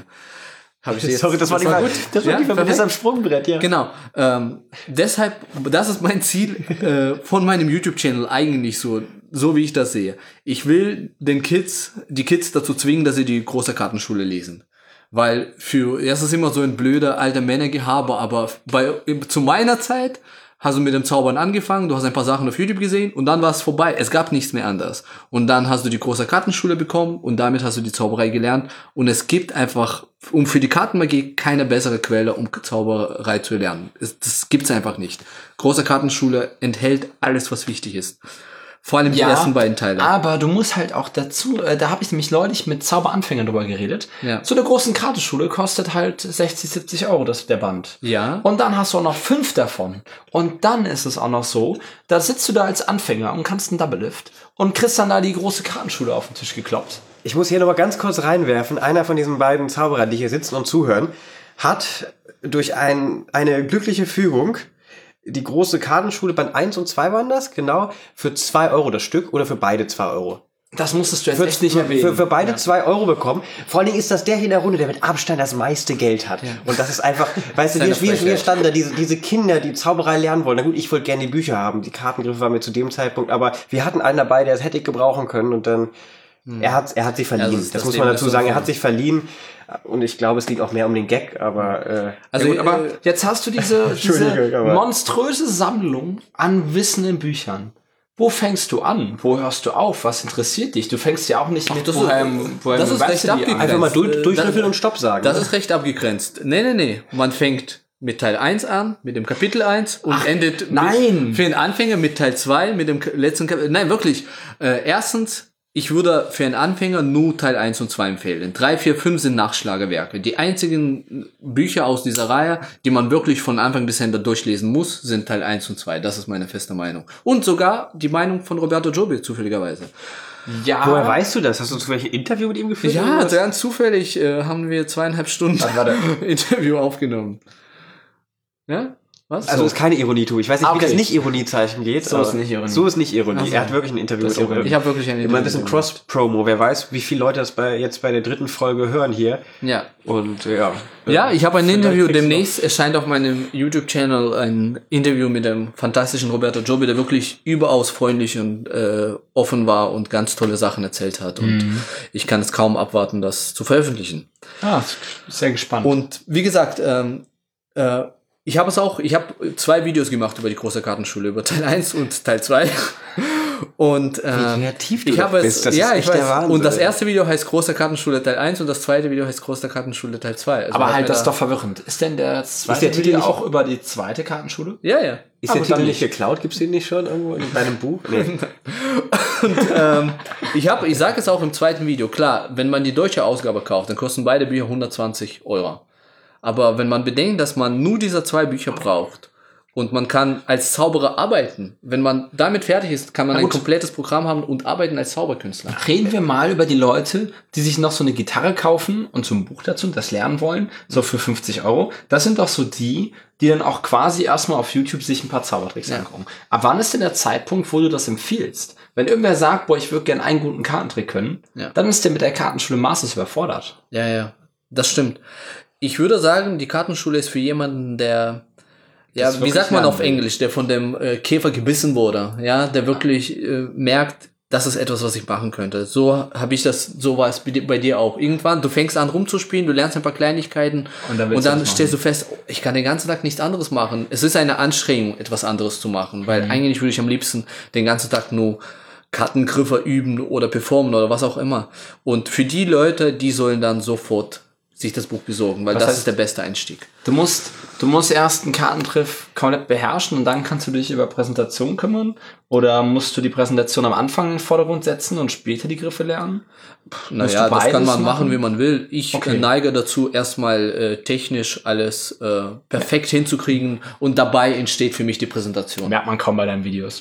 Sorry, das war nicht gut. Das war die Verbindung am Sprungbrett, ja. Genau. Deshalb, das ist mein Ziel von meinem YouTube-Channel eigentlich so wie ich das sehe. Ich will die Kids dazu zwingen, dass sie die große Kartenschule lesen. Weil das ist immer so ein blöder alter Männergehabe, aber zu meiner Zeit hast du mit dem Zaubern angefangen, du hast ein paar Sachen auf YouTube gesehen und dann war es vorbei. Es gab nichts mehr anders. Und dann hast du die große Kartenschule bekommen und damit hast du die Zauberei gelernt. Und es gibt einfach, für die Kartenmagie, keine bessere Quelle, um Zauberei zu lernen. Das gibt's einfach nicht. Große Kartenschule enthält alles, was wichtig ist. Vor allem die ersten beiden Teile. Aber du musst halt auch dazu, da habe ich nämlich neulich mit Zauberanfängern drüber geredet. Ja. So eine großen Kartenschule kostet halt 60, 70 Euro der Band. Ja. Und dann hast du auch noch 5 davon. Und dann ist es auch noch so, da sitzt du da als Anfänger und kannst einen Double Lift und kriegst dann da die große Kartenschule auf den Tisch gekloppt. Ich muss hier noch mal ganz kurz reinwerfen. Einer von diesen beiden Zauberern, die hier sitzen und zuhören, hat durch eine glückliche Fügung die große Kartenschule, Band 1 und 2 waren das, genau, für 2 Euro das Stück oder für beide 2 Euro. Das musstest du jetzt echt nicht erwähnen. Für beide 2 Euro bekommen. Vor allen Dingen ist das der hier in der Runde, der mit Abstand das meiste Geld hat. Ja. Und das ist einfach, weißt du, wir standen da, diese Kinder, die Zauberei lernen wollen. Na gut, ich wollte gerne die Bücher haben. Die Kartengriffe waren mir zu dem Zeitpunkt, aber wir hatten einen dabei, der es hätte ich gebrauchen können und dann, er hat sich verliehen. Ja, das muss man dazu sagen. Er hat sich verliehen. Und ich glaube, es geht auch mehr um den Gag, aber... aber jetzt hast du diese monströse Sammlung an Wissen in Büchern. Wo fängst du an? Wo hörst du auf? Was interessiert dich? Du fängst ja auch nicht mit das ist recht abgegrenzt. Einfach mal durchschnüffeln und Stopp sagen. Das ist recht abgegrenzt. Nee. Man fängt mit Teil 1 an, mit dem Kapitel 1 und endet für den Anfänger mit Teil 2, mit dem letzten Kapitel. Nein, wirklich. Erstens, ich würde für einen Anfänger nur Teil 1 und 2 empfehlen. 3, 4, 5 sind Nachschlagewerke. Die einzigen Bücher aus dieser Reihe, die man wirklich von Anfang bis Ende durchlesen muss, sind Teil 1 und 2. Das ist meine feste Meinung. Und sogar die Meinung von Roberto Giobbi, zufälligerweise. Ja. Woher weißt du das? Hast du zufällig ein Interview mit ihm geführt? Ja, ganz zufällig haben wir 2,5 Stunden Interview aufgenommen. Ja? Was? Also ist keine Ironie, tu. Ich weiß nicht, wie das Nicht-Ironie-Zeichen geht. So ist nicht Ironie. So ist nicht Ironie. Er hat wirklich ein Interview. Ich habe wirklich ein Interview. Immer ein bisschen Cross-Promo. Wer weiß, wie viele Leute das jetzt bei der 3. Folge hören hier. Ja. Und ja. Ja, ich habe ein Interview. Demnächst erscheint auf meinem YouTube-Channel ein Interview mit dem fantastischen Roberto Giobbi, der wirklich überaus freundlich und offen war und ganz tolle Sachen erzählt hat. Und ich kann es kaum abwarten, das zu veröffentlichen. Sehr gespannt. Und wie gesagt, ich habe 2 Videos gemacht über die große Kartenschule, über Teil 1 und Teil 2. Und wie kreativ ich habe es, das ist der Wahnsinn. Und das erste Video heißt Große Kartenschule Teil 1 und das zweite Video heißt Große Kartenschule Teil 2. Also aber halt, das ist doch verwirrend. Ist denn der zweite Video auch über die zweite Kartenschule? Ja, ja. Ist der Titel nicht geklaut? Gibt's den nicht schon irgendwo in deinem Buch? Nee. Und ich sage es auch im zweiten Video, klar, wenn man die deutsche Ausgabe kauft, dann kosten beide Bücher 120 €. Aber wenn man bedenkt, dass man nur diese 2 Bücher braucht und man kann als Zauberer arbeiten, wenn man damit fertig ist, kann man ein komplettes Programm haben und arbeiten als Zauberkünstler. Reden wir mal über die Leute, die sich noch so eine Gitarre kaufen und so ein Buch dazu und das lernen wollen, so für 50 €. Das sind doch so die dann auch quasi erstmal auf YouTube sich ein paar Zaubertricks angucken. Ab wann ist denn der Zeitpunkt, wo du das empfiehlst? Wenn irgendwer sagt, boah, ich würde gerne einen guten Kartentrick können, dann ist der mit der Kartenschule maßlos überfordert. Ja, das stimmt. Ich würde sagen, die Kartenschule ist für jemanden, der, wie sagt man auf Englisch, der von dem Käfer gebissen wurde, der wirklich merkt, das ist etwas, was ich machen könnte. So war es bei dir auch. Irgendwann, du fängst an rumzuspielen, du lernst ein paar Kleinigkeiten und dann stellst du fest, ich kann den ganzen Tag nichts anderes machen. Es ist eine Anstrengung, etwas anderes zu machen, weil eigentlich würde ich am liebsten den ganzen Tag nur Kartengriffe üben oder performen oder was auch immer. Und für die Leute, die sollen dann sofort sich das Buch besorgen, weil das ist der beste Einstieg. Du musst erst einen Kartentriff komplett beherrschen und dann kannst du dich über Präsentation kümmern? Oder musst du die Präsentation am Anfang in den Vordergrund setzen und später die Griffe lernen? Naja, das kann man machen, wie man will. Ich neige dazu, erstmal technisch alles perfekt hinzukriegen und dabei entsteht für mich die Präsentation. Merkt man kaum bei deinen Videos.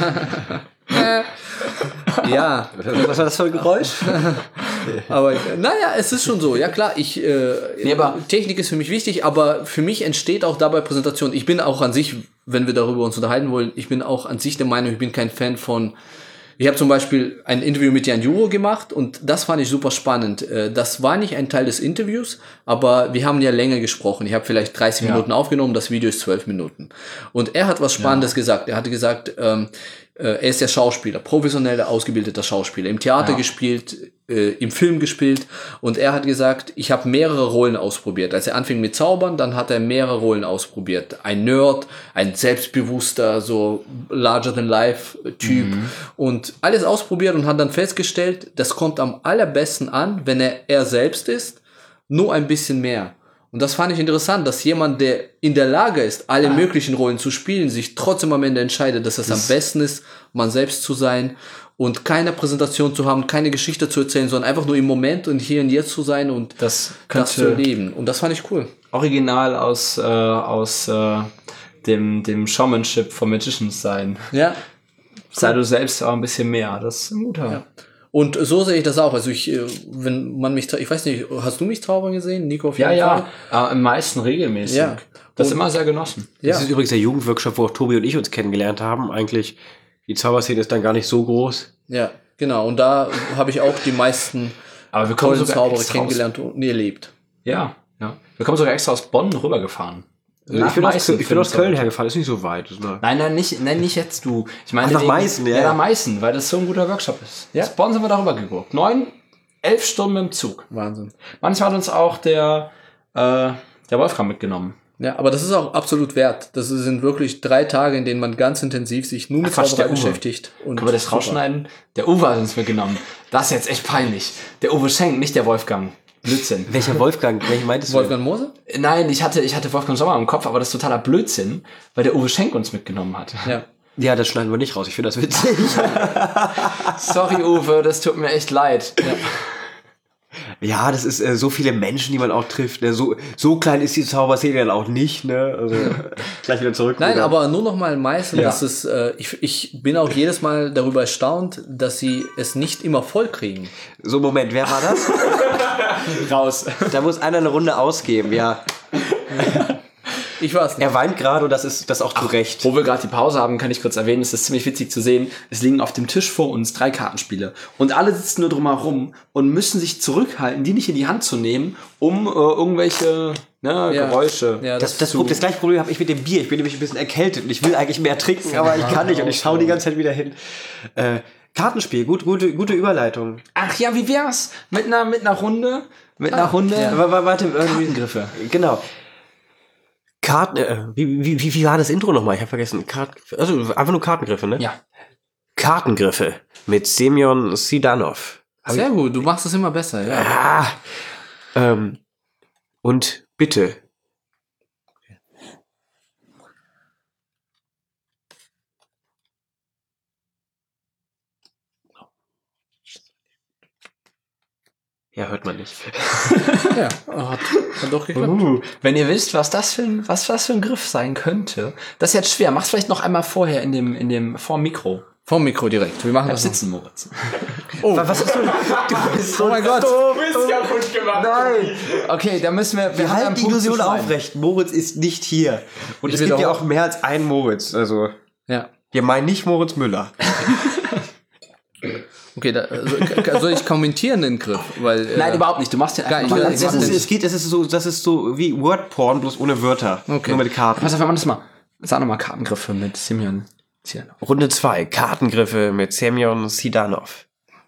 Ja. Was war das für ein Geräusch? Aber naja, es ist schon so. Ja klar, Technik ist für mich wichtig, aber für mich entsteht auch dabei Präsentation. Ich bin auch an sich, wenn wir darüber uns unterhalten wollen, ich bin auch an sich der Meinung, ich bin kein Fan von. Ich habe zum Beispiel ein Interview mit Jan Juro gemacht und das fand ich super spannend. Das war nicht ein Teil des Interviews, aber wir haben ja länger gesprochen. Ich habe vielleicht 30 Minuten aufgenommen, das Video ist 12 Minuten. Und er hat was Spannendes gesagt. Er hatte gesagt, er ist ja Schauspieler, professioneller, ausgebildeter Schauspieler, im Theater gespielt, im Film gespielt und er hat gesagt, ich habe mehrere Rollen ausprobiert. Als er anfing mit Zaubern, dann hat er mehrere Rollen ausprobiert. Ein Nerd, ein selbstbewusster, so larger-than-life-Typ und alles ausprobiert und hat dann festgestellt, das kommt am allerbesten an, wenn er selbst ist, nur ein bisschen mehr. Und das fand ich interessant, dass jemand, der in der Lage ist, alle möglichen Rollen zu spielen, sich trotzdem am Ende entscheidet, dass es am besten ist, man selbst zu sein und keine Präsentation zu haben, keine Geschichte zu erzählen, sondern einfach nur im Moment und hier und jetzt zu sein und das zu erleben. Und das fand ich cool. Original aus dem Showmanship von Magicians sein. Ja. Sei du selbst auch ein bisschen mehr. Das ist ein guter. Ja. Und so sehe ich das auch. Also wenn man mich, ich weiß nicht, hast du mich zaubern gesehen, Nico? Auf jeden Fall? Am meisten regelmäßig. Ja. Das ist immer sehr genossen. Ja. Das ist übrigens der Jugendworkshop, wo auch Tobi und ich uns kennengelernt haben. Eigentlich, die Zauberszene ist dann gar nicht so groß. Ja, genau. Und da habe ich auch die meisten tollen Zauberer kennengelernt und erlebt. Ja. Wir kommen sogar extra aus Bonn rübergefahren. Ich bin aus Köln hergefahren, ist nicht so weit. Nein, nicht jetzt du. Ich meine nach Meißen, ja. Ja, nach Meißen, weil das so ein guter Workshop ist. Ja. Aus Bonn sind wir darüber geguckt. 11 Stunden mit dem Zug. Wahnsinn. Manchmal hat uns auch der Wolfgang mitgenommen. Ja, aber das ist auch absolut wert. Das sind wirklich 3 Tage, in denen man ganz intensiv sich nur mit Zauberei beschäftigt. Können wir das rausschneiden? Der Uwe hat uns mitgenommen. Das ist jetzt echt peinlich. Der Uwe Schenk, nicht der Wolfgang. Blödsinn. Welcher Wolfgang? Welchen meintest du? Wolfgang Mose? Nein, ich hatte Wolfgang Sommer im Kopf, aber das ist totaler Blödsinn, weil der Uwe Schenk uns mitgenommen hat. Ja, das schneiden wir nicht raus. Ich finde das witzig. Sorry, Uwe, das tut mir echt leid. Ja, das ist so viele Menschen, die man auch trifft. Ne? So klein ist die Zauberszene dann auch nicht. Ne? Also gleich wieder zurück. Nein, aber nur noch mal Meißen. Ja. Das ist, ich bin auch jedes Mal darüber erstaunt, dass sie es nicht immer voll kriegen. So, Moment, wer war das? Raus. Da muss einer eine Runde ausgeben, ja. Ich weiß nicht. Er weint gerade und das ist das auch zu Recht. Wo wir gerade die Pause haben, kann ich kurz erwähnen, es ist ziemlich witzig zu sehen, es liegen auf dem Tisch vor uns 3 Kartenspiele und alle sitzen nur drumherum und müssen sich zurückhalten, die nicht in die Hand zu nehmen, um irgendwelche Geräusche. Ja, das gleiche Problem habe ich mit dem Bier. Ich bin nämlich ein bisschen erkältet und ich will eigentlich mehr trinken, aber ich kann nicht und ich schaue die ganze Zeit wieder hin. Kartenspiel, gute Überleitung. Ach ja, wie wär's? Mit einer Runde? Warte, Kartengriffe. Genau. Wie war das Intro nochmal? Ich habe vergessen. Also einfach nur Kartengriffe, ne? Ja. Kartengriffe mit Semyon Sidanov. Sehr gut, du machst es immer besser, ja. Und bitte. Ja, hört man nicht. Ja, hat doch geklappt. Wenn ihr wisst, was das für ein Griff sein könnte, das ist jetzt schwer. Mach's vielleicht noch einmal vorher vorm Mikro. Vom Mikro direkt. Wir machen das sitzen, Moritz. Oh, was hast du? Du bist so mein Gott. Du bist kaputt gemacht. Nein. Okay, da müssen wir halten die Illusion aufrecht. Moritz ist nicht hier. Und es gibt ja auch mehr als einen Moritz. Also, ja. Wir meinen nicht Moritz Müller. Okay, soll ich kommentieren den Griff? Weil, nein, überhaupt nicht. Du machst den einfach mal. Das ist so wie Wordporn, bloß ohne Wörter. Okay. Nur mit Karten. Pass auf, wir machen das mal. Sag nochmal Kartengriffe mit Semyon Sidanov. Runde 2. Kartengriffe mit Semyon Sidanov.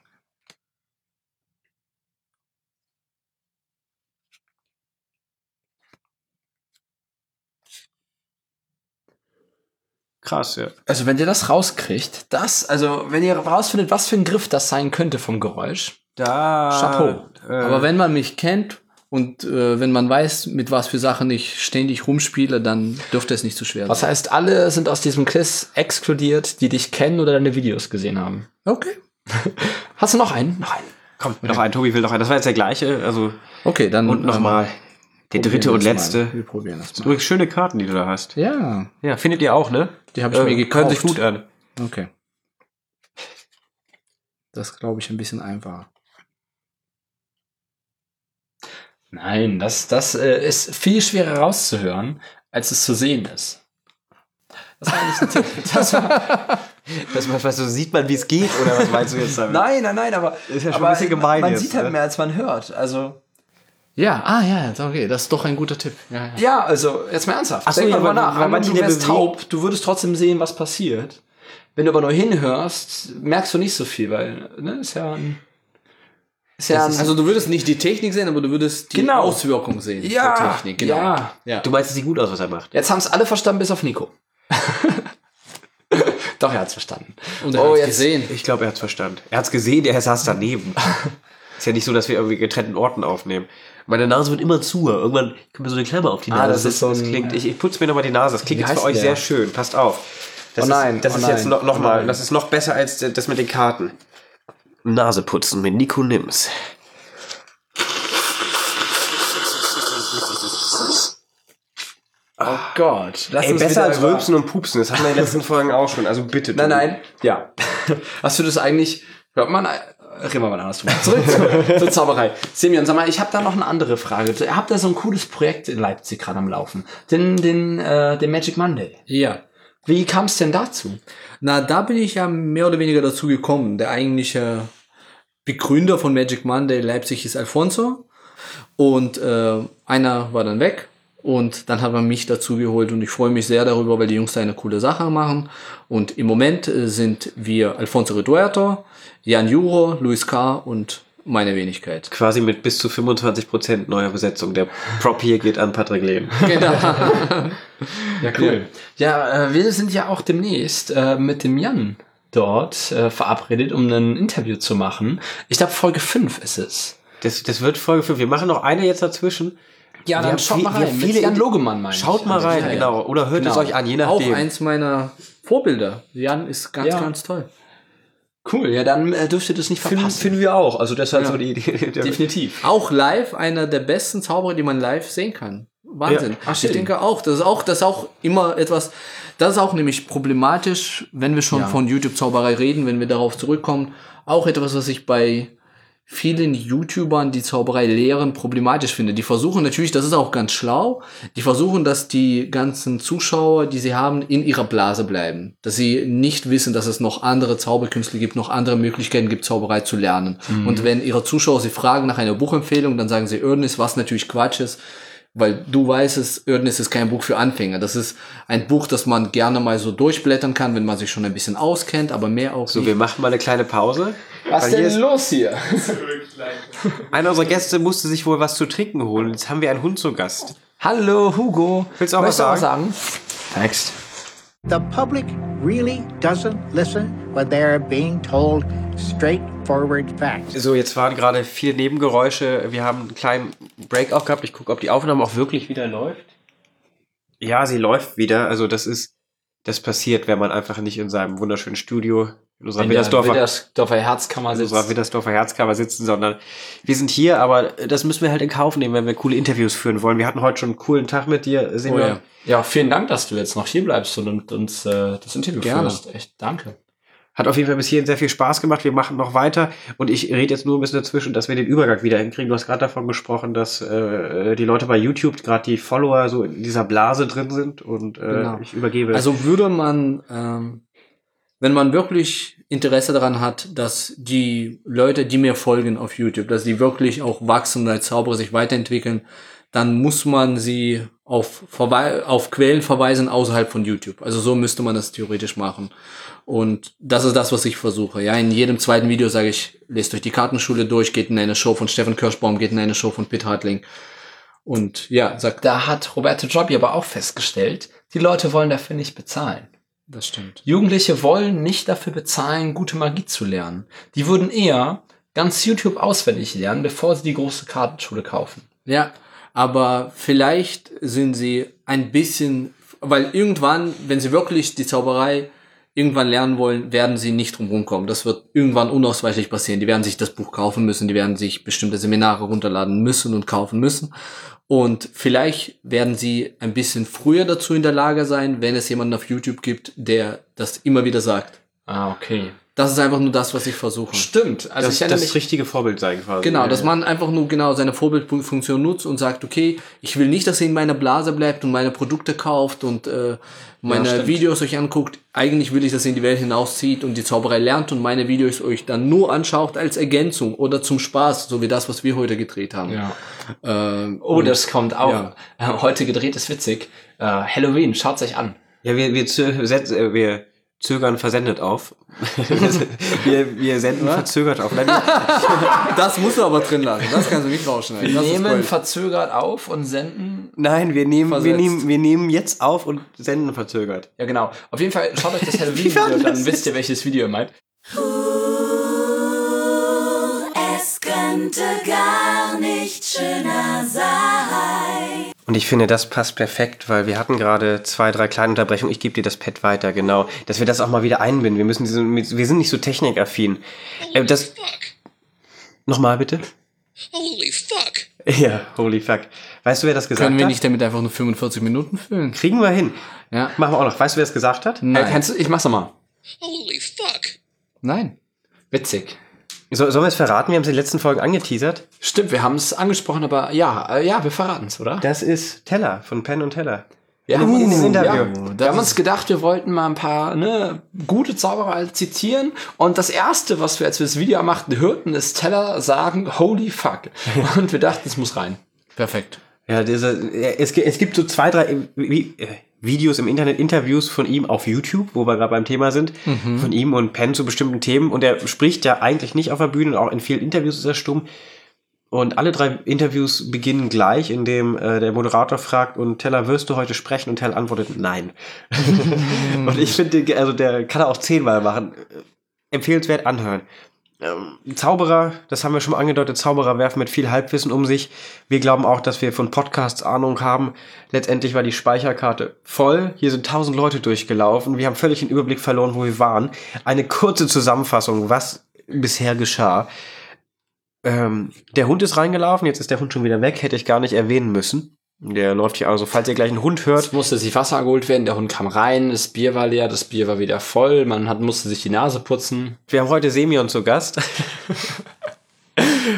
Krass, ja. Also wenn ihr das rauskriegt, wenn ihr rausfindet, was für ein Griff das sein könnte vom Geräusch, Chapeau. Aber wenn man mich kennt und wenn man weiß, mit was für Sachen ich ständig rumspiele, dann dürfte es nicht zu schwer sein. Das heißt, alle sind aus diesem Quiz exkludiert, die dich kennen oder deine Videos gesehen haben. Okay. Hast du noch einen? Komm, noch einen. Tobi will noch einen. Das war jetzt der gleiche. Also okay, dann und nochmal. Der dritte und letzte. Wir probieren das mal. Übrigens schöne Karten, die du da hast. Ja. Ja, findet ihr auch, ne? Die habe ich mir gekauft. Hören sich gut an. Okay. Das glaube ich ein bisschen einfacher. Nein, das ist viel schwerer rauszuhören, als es zu sehen ist. Das war eigentlich ein Tipp. Was so sieht man, wie es geht, oder was meinst du jetzt damit? Nein, aber das ist ja schon ein bisschen gemein man jetzt, sieht halt mehr, als man hört. Also ja, okay, das ist doch ein guter Tipp. Ja, also jetzt mal ernsthaft. Ach so, denk mal nach. Weil du wärst taub, du würdest trotzdem sehen, was passiert. Wenn du aber nur hinhörst, merkst du nicht so viel, weil ist ja also du würdest nicht die Technik sehen, aber du würdest die Auswirkung sehen der Technik. Genau. Ja. Du meinst, es sieht gut aus, was er macht. Jetzt haben es alle verstanden, bis auf Nico. Doch, er hat's verstanden. Und er hat's gesehen. Ich glaube, er hat's verstanden. Er hat's gesehen, er saß daneben. Ist ja nicht so, dass wir irgendwie getrennten Orten aufnehmen. Meine Nase wird immer zu. Irgendwann kommt mir so eine Klammer auf die Nase. Das klingt. Ich putze mir nochmal die Nase. Das klingt jetzt für euch sehr schön. Passt auf. Das ist jetzt noch mal. Das ist noch besser als das mit den Karten. Nase putzen mit Nico Nims. Oh Gott. Besser als Rülpsen und Pupsen. Das hatten wir in den letzten Folgen auch schon. Also bitte. Nein. Ja. Hast du das eigentlich... Hört man... Reden wir mal anders drüber. Zurück zur Zauberei. Semyon, sag mal, ich habe da noch eine andere Frage. Ihr habt da so ein cooles Projekt in Leipzig gerade am Laufen. Den Magic Monday. Ja. Wie kam es denn dazu? Na, da bin ich ja mehr oder weniger dazu gekommen. Der eigentliche Begründer von Magic Monday Leipzig ist Alfonso. Und einer war dann weg. Und dann hat man mich dazu geholt und ich freue mich sehr darüber, weil die Jungs da eine coole Sache machen. Und im Moment sind wir Alfonso Reduerto, Jan Juro, Luis K. und meine Wenigkeit. Quasi mit bis zu 25% neuer Besetzung. Der Prop hier geht an Patrick Lehn. Genau. Ja, cool. Ja, wir sind ja auch demnächst mit dem Jan dort verabredet, um ein Interview zu machen. Ich glaube, Folge 5 ist es. Das wird Folge 5. Wir machen noch eine jetzt dazwischen. Ja, dann schaut mal rein. Viele Jan Logemann meine ich. Schaut mal rein, genau. Oder hört es euch an, je nachdem. Auch eins meiner Vorbilder. Jan ist ganz toll. Cool, ja, dann dürft ihr das nicht verpassen. Finden wir auch. Also das ist halt so die Idee. Definitiv. Auch live einer der besten Zauberer, die man live sehen kann. Wahnsinn. Ja. Ich denke auch. Das ist auch immer etwas, das ist auch nämlich problematisch, wenn wir schon von YouTube-Zauberei reden, wenn wir darauf zurückkommen. Auch etwas, was ich bei vielen YouTubern, die Zauberei lehren, problematisch finde. Die versuchen natürlich, das ist auch ganz schlau, die versuchen, dass die ganzen Zuschauer, die sie haben, in ihrer Blase bleiben. Dass sie nicht wissen, dass es noch andere Zauberkünstler gibt, noch andere Möglichkeiten gibt, Zauberei zu lernen. Und wenn ihre Zuschauer sie fragen nach einer Buchempfehlung, dann sagen sie Erdness, was natürlich Quatsch ist. Weil du weißt es, Erdness ist kein Buch für Anfänger. Das ist ein Buch, das man gerne mal so durchblättern kann, wenn man sich schon ein bisschen auskennt, aber mehr auch so nicht. Wir machen mal eine kleine Pause. Was ist denn los hier? Einer unserer Gäste musste sich wohl was zu trinken holen. Jetzt haben wir einen Hund zu Gast. Hallo, Hugo. Willst du auch was sagen? Next. The public really doesn't listen when they're being told straightforward facts. So, jetzt waren gerade 4 Nebengeräusche. Wir haben einen kleinen Break auch gehabt. Ich gucke, ob die Aufnahme auch wirklich wieder läuft. Ja, sie läuft wieder. Also das passiert, wenn man einfach nicht in seinem wunderschönen Studio in unserer Widdersdorfer Herzkammer sitzen, sondern wir sind hier, aber das müssen wir halt in Kauf nehmen, wenn wir coole Interviews führen wollen. Wir hatten heute schon einen coolen Tag mit dir, Semyon. Ja, vielen Dank, dass du jetzt noch hier bleibst und uns das Interview führst. Echt, danke. Hat auf jeden Fall bis hierhin sehr viel Spaß gemacht. Wir machen noch weiter und ich rede jetzt nur ein bisschen dazwischen, dass wir den Übergang wieder hinkriegen. Du hast gerade davon gesprochen, dass die Leute bei YouTube, gerade die Follower, so in dieser Blase drin sind und genau. Ich übergebe. Also würde man, wenn man wirklich Interesse daran hat, dass die Leute, die mir folgen auf YouTube, dass die wirklich auch wachsen und als Zauberer sich weiterentwickeln, dann muss man sie auf Quellen verweisen außerhalb von YouTube. Also so müsste man das theoretisch machen. Und das ist das, was ich versuche. Ja, in jedem zweiten Video sage ich, lest euch die Kartenschule durch, geht in eine Show von Steffen Kirschbaum, geht in eine Show von Pitt Hartling. Und ja, da hat Roberto Jobby aber auch festgestellt, die Leute wollen dafür nicht bezahlen. Das stimmt. Jugendliche wollen nicht dafür bezahlen, gute Magie zu lernen. Die würden eher ganz YouTube auswendig lernen, bevor sie die große Kartenschule kaufen. Ja, aber vielleicht sind sie ein bisschen, weil irgendwann, wenn sie wirklich die Zauberei irgendwann lernen wollen, werden sie nicht drum rumkommen. Das wird irgendwann unausweichlich passieren. Die werden sich das Buch kaufen müssen, die werden sich bestimmte Seminare runterladen müssen und kaufen müssen. Und vielleicht werden sie ein bisschen früher dazu in der Lage sein, wenn es jemanden auf YouTube gibt, der das immer wieder sagt. Ah, okay. Das ist einfach nur das, was ich versuche. Stimmt. Also das richtige Vorbild sein quasi. Genau, dass man einfach nur genau seine Vorbildfunktion nutzt und sagt, okay, ich will nicht, dass ihr in meiner Blase bleibt und meine Produkte kauft und meine Videos euch anguckt. Eigentlich will ich, dass ihr in die Welt hinauszieht und die Zauberei lernt und meine Videos euch dann nur anschaut als Ergänzung oder zum Spaß, so wie das, was wir heute gedreht haben. Ja. Das kommt auch. Ja. Heute gedreht ist witzig. Halloween, schaut's euch an. Ja, wir zögern versendet auf. wir senden verzögert auf. Das musst du aber drin lassen. Das kannst du nicht rausschneiden. Wir nehmen verzögert auf und senden. Nein, wir nehmen jetzt auf und senden verzögert. Ja, genau. Auf jeden Fall schaut euch das Halloween-Video, dann wisst ihr, welches Video ihr meint. Es könnte gar nicht schöner sein. Und ich finde, das passt perfekt, weil wir hatten gerade 2, 3 kleine Unterbrechungen. Ich gebe dir das Pad weiter, genau. Dass wir das auch mal wieder einbinden. Wir sind nicht so technikaffin. Nochmal bitte? Holy fuck. Ja, holy fuck. Weißt du, wer das gesagt hat? Können wir nicht damit einfach nur 45 Minuten füllen? Kriegen wir hin. Ja. Machen wir auch noch. Weißt du, wer das gesagt hat? Nein. Ich mach's nochmal. Holy fuck. Nein. Witzig. Sollen wir es verraten? Wir haben es in den letzten Folgen angeteasert. Stimmt, wir haben es angesprochen, aber wir verraten es, oder? Das ist Teller von Penn und Teller. Wir haben uns gedacht, wir wollten mal ein paar gute Zauberer zitieren. Und das Erste, was wir, als wir das Video machten, hörten, ist Teller sagen, holy fuck. Und wir dachten, es muss rein. Perfekt. Ja, es gibt so 2, 3 Videos im Internet, Interviews von ihm auf YouTube, wo wir gerade beim Thema sind, von ihm und Penn zu bestimmten Themen. Und er spricht ja eigentlich nicht auf der Bühne, und auch in vielen Interviews ist er stumm. Und alle 3 Interviews beginnen gleich, indem der Moderator fragt, und Teller, wirst du heute sprechen? Und Teller antwortet, nein. Und ich finde, also der kann er auch 10-mal machen. Empfehlenswert anhören. Zauberer, das haben wir schon mal angedeutet, Zauberer werfen mit viel Halbwissen um sich. Wir glauben auch, dass wir von Podcasts Ahnung haben. Letztendlich war die Speicherkarte voll. Hier sind 1000 Leute durchgelaufen. Wir haben völlig den Überblick verloren, wo wir waren. Eine kurze Zusammenfassung, was bisher geschah. Der Hund ist reingelaufen, jetzt ist der Hund schon wieder weg, hätte ich gar nicht erwähnen müssen. Der läuft hier also, falls ihr gleich einen Hund hört. Es musste sich Wasser geholt werden, der Hund kam rein, das Bier war leer, das Bier war wieder voll, musste sich die Nase putzen. Wir haben heute Semyon zu Gast.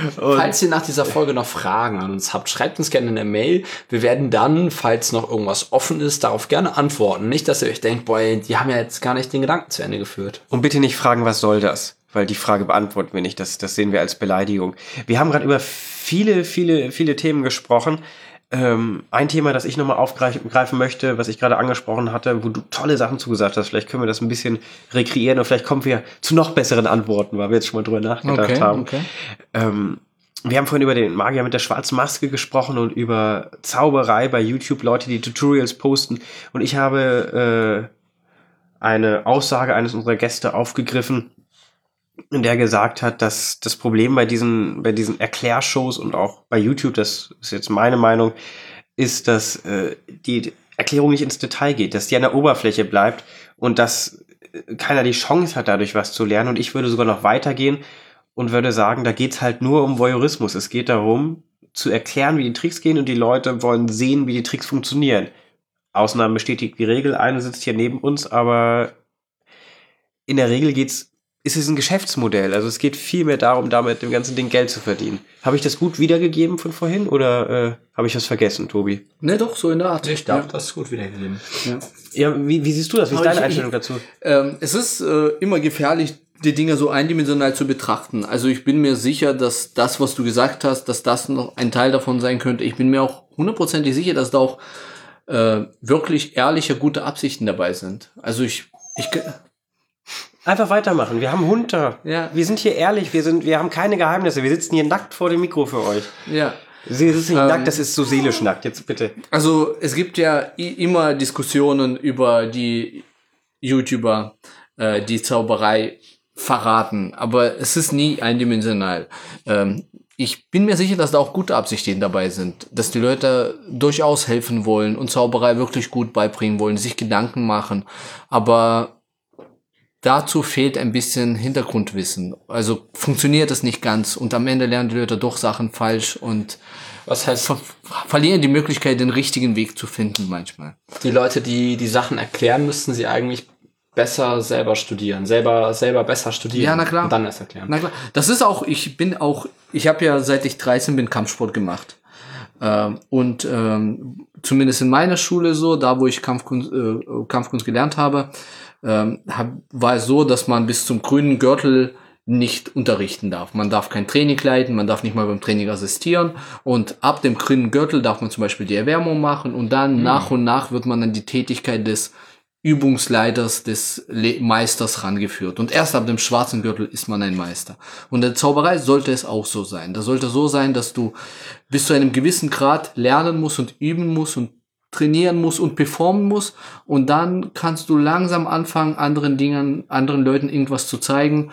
Falls ihr nach dieser Folge noch Fragen an uns habt, schreibt uns gerne eine Mail. Wir werden dann, falls noch irgendwas offen ist, darauf gerne antworten. Nicht, dass ihr euch denkt, boah, die haben ja jetzt gar nicht den Gedanken zu Ende geführt. Und bitte nicht fragen, was soll das? Weil die Frage beantworten wir nicht. Das sehen wir als Beleidigung. Wir haben gerade über viele Themen gesprochen. Ein Thema, das ich nochmal aufgreifen möchte, was ich gerade angesprochen hatte, wo du tolle Sachen zugesagt hast. Vielleicht können wir das ein bisschen rekreieren und vielleicht kommen wir zu noch besseren Antworten, weil wir jetzt schon mal drüber nachgedacht haben. Okay. Wir haben vorhin über den Magier mit der schwarzen Maske gesprochen und über Zauberei bei YouTube, Leute, die Tutorials posten. Und ich habe eine Aussage eines unserer Gäste aufgegriffen, in der gesagt hat, dass das Problem bei diesen Erklärshows und auch bei YouTube, das ist jetzt meine Meinung, ist, dass die Erklärung nicht ins Detail geht, dass die an der Oberfläche bleibt und dass keiner die Chance hat, dadurch was zu lernen. Und ich würde sogar noch weitergehen und würde sagen, da geht's halt nur um Voyeurismus. Es geht darum, zu erklären, wie die Tricks gehen und die Leute wollen sehen, wie die Tricks funktionieren. Ausnahmen bestätigt die Regel, eine sitzt hier neben uns, aber in der Regel ist es ein Geschäftsmodell. Also es geht viel mehr darum, damit dem ganzen Ding Geld zu verdienen. Habe ich das gut wiedergegeben von vorhin oder habe ich was vergessen, Tobi? Ne, doch, so in der Art. Ich glaube, das ist gut wiedergegeben. Ja, wie siehst du das? Wie ist deine Einstellung dazu? Es ist immer gefährlich, die Dinge so eindimensional zu betrachten. Also ich bin mir sicher, dass das, was du gesagt hast, dass das noch ein Teil davon sein könnte. Ich bin mir auch 100% sicher, dass da auch wirklich ehrliche, gute Absichten dabei sind. Also ich einfach weitermachen. Wir haben einen Hund da. Ja. Wir sind hier ehrlich. Wir haben keine Geheimnisse. Wir sitzen hier nackt vor dem Mikro für euch. Ja. Sie sitzen nicht nackt, das ist so seelisch nackt. Jetzt bitte. Also es gibt ja immer Diskussionen über die YouTuber, die Zauberei verraten. Aber es ist nie eindimensional. Ich bin mir sicher, dass da auch gute Absichten dabei sind. Dass die Leute durchaus helfen wollen und Zauberei wirklich gut beibringen wollen, sich Gedanken machen. Aber dazu fehlt ein bisschen Hintergrundwissen. Also funktioniert es nicht ganz und am Ende lernen die Leute doch Sachen falsch und was heißt verlieren die Möglichkeit, den richtigen Weg zu finden manchmal. Die Leute, die Sachen erklären, müssten sie eigentlich besser selber studieren, selber besser studieren. Ja, na klar. Und dann erst erklären. Na klar. Das ist auch, ich habe ja seit ich 13 bin Kampfsport gemacht. Und zumindest in meiner Schule so, da wo ich Kampfkunst gelernt habe, war es so, dass man bis zum grünen Gürtel nicht unterrichten darf. Man darf kein Training leiten, man darf nicht mal beim Training assistieren und ab dem grünen Gürtel darf man zum Beispiel die Erwärmung machen und dann nach und nach wird man an die Tätigkeit des Übungsleiters, des Meisters rangeführt. Und erst ab dem schwarzen Gürtel ist man ein Meister. Und in der Zauberei sollte es auch so sein. Das sollte so sein, dass du bis zu einem gewissen Grad lernen musst und üben musst und trainieren musst und performen musst. Und dann kannst du langsam anfangen, anderen Leuten irgendwas zu zeigen.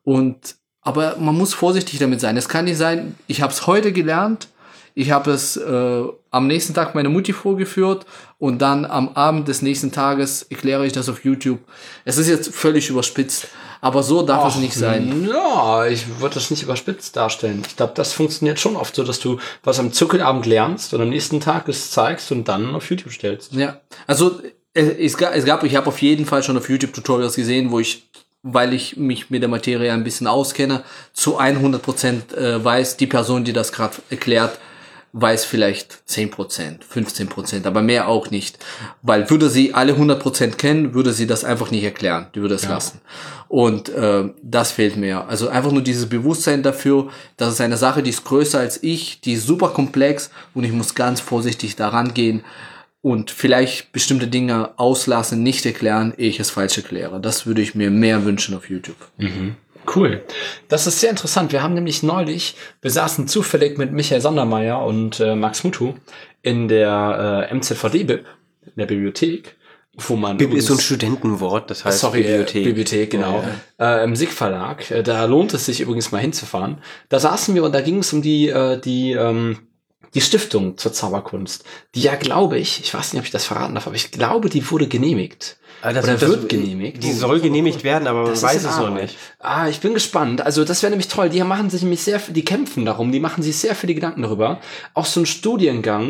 Aber man muss vorsichtig damit sein. Es kann nicht sein, ich habe es heute gelernt, ich habe es am nächsten Tag meiner Mutti vorgeführt und dann am Abend des nächsten Tages erkläre ich das auf YouTube. Es ist jetzt völlig überspitzt, aber so darf es nicht sein. Ja, ich würde das nicht überspitzt darstellen. Ich glaube, das funktioniert schon oft so, dass du was am Zirkelabend lernst und am nächsten Tag es zeigst und dann auf YouTube stellst. Ja, also ich habe auf jeden Fall schon auf YouTube Tutorials gesehen, wo ich, weil ich mich mit der Materie ein bisschen auskenne, zu 100% weiß, die Person, die das gerade erklärt, weiß vielleicht 10%, 15%, aber mehr auch nicht. Weil würde sie alle 100% kennen, würde sie das einfach nicht erklären. Die würde es lassen. Und das fehlt mir. Also einfach nur dieses Bewusstsein dafür, das ist eine Sache, die ist größer als ich, die ist super komplex und ich muss ganz vorsichtig daran gehen und vielleicht bestimmte Dinge auslassen, nicht erklären, ehe ich es falsch erkläre. Das würde ich mir mehr wünschen auf YouTube. Mhm. Cool. Das ist sehr interessant. Wir haben nämlich wir saßen zufällig mit Michael Sondermeier und Max Mutu in der MZVD-Bib, in der Bibliothek, wo man... Bib ist so ein Studentenwort, das heißt Bibliothek. Bibliothek, genau. Im SIG Verlag. Da lohnt es sich übrigens mal hinzufahren. Da saßen wir und da ging es um die Stiftung zur Zauberkunst, die ja, glaube ich weiß nicht, ob ich das verraten darf, aber ich glaube, die wurde genehmigt. Oder wird genehmigt. Die soll genehmigt werden, aber man weiß es noch nicht. Ich bin gespannt. Also das wäre nämlich toll. Die machen sich nämlich die kämpfen darum, die machen sich sehr viele Gedanken darüber. Auch so ein Studiengang,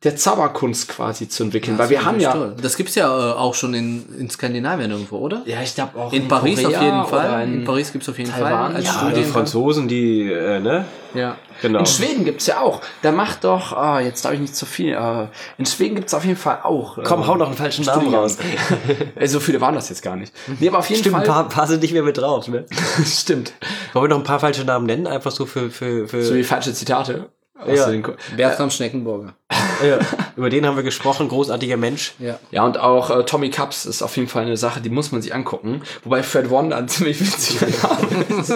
der Zauberkunst quasi zu entwickeln. Weil wir haben ja... Toll. Das gibt's ja auch schon in Skandinavien irgendwo, oder? Ja, ich glaube auch in Paris Korea auf jeden Fall. In Paris gibt's auf jeden Taiwan. Fall. Ja, die Franzosen, die, ne? Ja. Genau. In Schweden gibt's ja auch. Da macht doch... jetzt darf ich nicht zu viel. In Schweden gibt's auf jeden Fall auch... Komm, hau noch einen falschen Namen raus. So viele waren das jetzt gar nicht. Nee, aber auf jeden Stimmt, Fall... ein paar sind nicht mehr mit drauf, ne? Stimmt. Wollen wir noch ein paar falsche Namen nennen? Einfach so für So wie falsche Zitate. Ja. Bertram Schneckenburger. Ja, über den haben wir gesprochen, großartiger Mensch. Ja, und auch Tommy Cups ist auf jeden Fall eine Sache, die muss man sich angucken. Wobei Fred Wonder ein ziemlich witziger Name ist.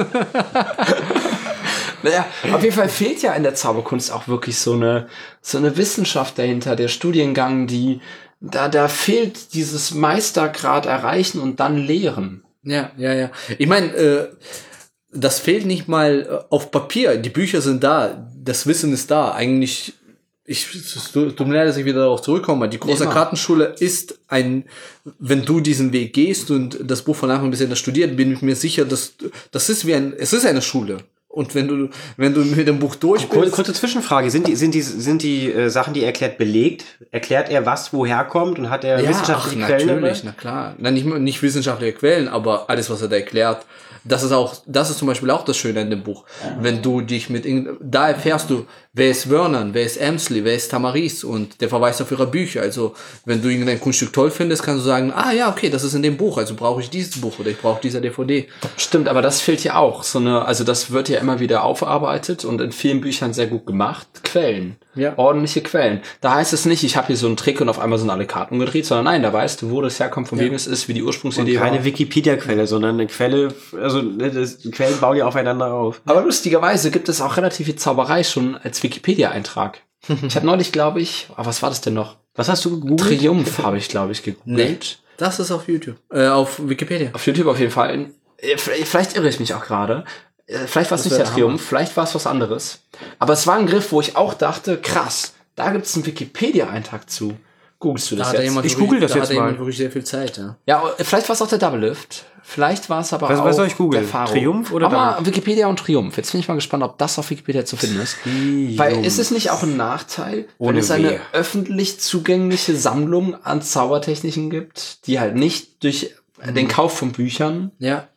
Naja, auf jeden Fall fehlt ja in der Zauberkunst auch wirklich so eine Wissenschaft dahinter, der Studiengang, da fehlt dieses Meistergrad erreichen und dann lehren. Ja. Ich meine, das fehlt nicht mal auf Papier. Die Bücher sind da, das Wissen ist da. Eigentlich, tut mir leid, dass ich wieder darauf zurückkomme. Die große Kartenschule ist wenn du diesen Weg gehst und das Buch von Anfang bis Ende studiert, bin ich mir sicher, es ist eine Schule. Und wenn du mit dem Buch durch bist... Kurze Zwischenfrage. Sind die Sachen, die er erklärt, belegt? Erklärt er, was woher kommt und hat er wissenschaftliche Quellen? Natürlich, na klar. Nicht wissenschaftliche Quellen, aber alles, was er da erklärt, das ist zum Beispiel auch das Schöne in dem Buch. Wenn du dich da erfährst du, wer ist Vernon, wer ist Emsley, wer ist Tamaris und der verweist auf ihre Bücher. Also, wenn du irgendein Kunststück toll findest, kannst du sagen, okay, das ist in dem Buch, also brauche ich dieses Buch oder ich brauche diese DVD. Stimmt, aber das fehlt ja auch. Also das wird ja immer wieder aufarbeitet und in vielen Büchern sehr gut gemacht. Quellen. Ja. Ordentliche Quellen. Da heißt es nicht, ich habe hier so einen Trick und auf einmal sind alle Karten umgedreht, sondern nein, da weißt du, wo das herkommt, von wem es ist, wie die Ursprungsidee war. Keine Wikipedia-Quelle, sondern eine Quelle, also die Quellen bauen ja aufeinander auf. Aber lustigerweise gibt es auch relativ viel Zauberei schon als Wikipedia-Eintrag. Ich habe neulich, glaube ich, was war das denn noch? Was hast du gegoogelt? Triumph habe ich, glaube ich, gegoogelt. Nee, das ist auf YouTube. Auf Wikipedia. Auf YouTube auf jeden Fall. Vielleicht irre ich mich auch gerade. Vielleicht war es nicht der Triumph, vielleicht war es was anderes. Aber es war ein Griff, wo ich auch dachte, krass, da gibt es einen Wikipedia-Eintrag zu. Googlest du das jetzt? Ich google das jetzt mal. Da hat wirklich sehr viel Zeit, ja. Ja, vielleicht war es auch der Double Lift. Vielleicht war es aber auch was soll ich googeln? der Faro. Triumph oder aber Wikipedia und Triumph. Jetzt bin ich mal gespannt, ob das auf Wikipedia zu finden ist. Weil ist es nicht auch ein Nachteil, wenn es eine öffentlich zugängliche Sammlung an Zaubertechniken gibt, die halt nicht durch den Kauf von Büchern... Ja.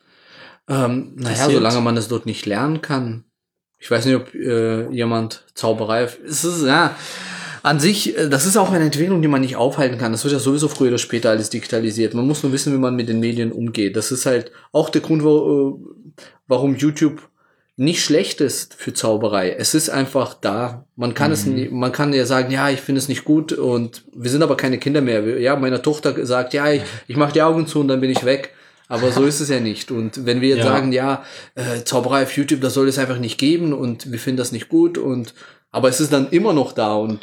Solange man es dort nicht lernen kann. Ich weiß nicht, ob jemand Zauberei... Es ist, an sich, das ist auch eine Entwicklung, die man nicht aufhalten kann. Das wird ja sowieso früher oder später alles digitalisiert. Man muss nur wissen, wie man mit den Medien umgeht. Das ist halt auch der Grund, warum YouTube nicht schlecht ist für Zauberei. Es ist einfach da. Man kann man kann ja sagen, ich finde es nicht gut und wir sind aber keine Kinder mehr. Ja, meine Tochter sagt, ich mache die Augen zu und dann bin ich weg. Aber so ist es ja nicht. Und wenn wir jetzt sagen, Zauberei auf YouTube, das soll es einfach nicht geben und wir finden das nicht gut aber es ist dann immer noch da und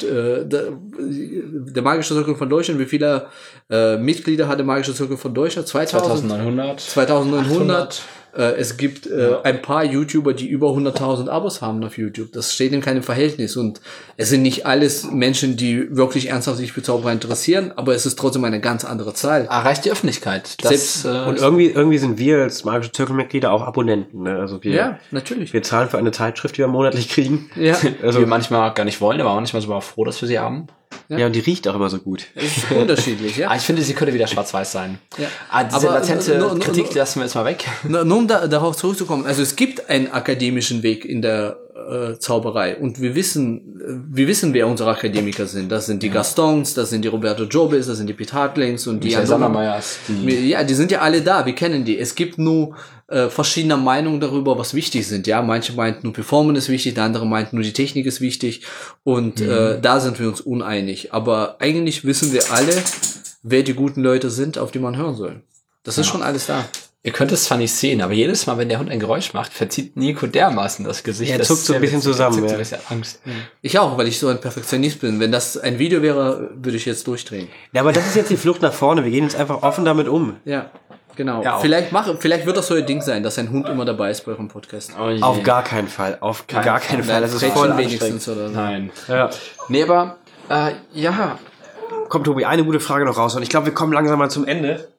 der Magische Zirkel von Deutschland, wie viele Mitglieder hat der Magische Zirkel von Deutschland? 2900. 2900. Es gibt ein paar YouTuber, die über 100.000 Abos haben auf YouTube. Das steht in keinem Verhältnis und es sind nicht alles Menschen, die wirklich ernsthaft sich für Zauberei interessieren, aber es ist trotzdem eine ganz andere Zahl. Erreicht die Öffentlichkeit. Und irgendwie sind wir als Magische Zirkelmitglieder auch Abonnenten. Ne? Also natürlich. Wir zahlen für eine Zeitschrift, die wir monatlich kriegen. Ja. Also wir manchmal gar nicht wollen, aber manchmal sind wir auch froh, dass wir sie haben. Ja, und die riecht auch immer so gut. Ist unterschiedlich, ja. Ich finde, sie könnte wieder schwarz-weiß sein. Ja. Diese latente Kritik lassen wir jetzt mal weg. Nur um darauf zurückzukommen. Also es gibt einen akademischen Weg in der Zauberei und wir wissen, wer unsere Akademiker sind. Das sind die Gastons, das sind die Roberto Jobis, das sind die Pete Hartlings und die Sommermeyers. Die sind ja alle da, wir kennen die. Es gibt nur verschiedene Meinungen darüber, was wichtig sind. Ja, manche meinten nur Performance ist wichtig, der andere meint nur die Technik ist wichtig und da sind wir uns uneinig. Aber eigentlich wissen wir alle, wer die guten Leute sind, auf die man hören soll. Das ist schon alles da. Ihr könnt es zwar nicht sehen, aber jedes Mal, wenn der Hund ein Geräusch macht, verzieht Nico dermaßen das Gesicht. Er zuckt so ein bisschen zusammen. Ja. Angst. Ich auch, weil ich so ein Perfektionist bin. Wenn das ein Video wäre, würde ich jetzt durchdrehen. Ja, aber das ist jetzt die Flucht nach vorne. Wir gehen jetzt einfach offen damit um. Ja, genau. Ja, vielleicht wird das so ein Ding sein, dass ein Hund immer dabei ist bei eurem Podcast. Auf gar keinen Fall. Auf gar keinen Fall. Das ist voll wenigstens oder so. Nein. Ja. Nee, aber Komm, Tobi, eine gute Frage noch raus. Und ich glaube, wir kommen langsam mal zum Ende.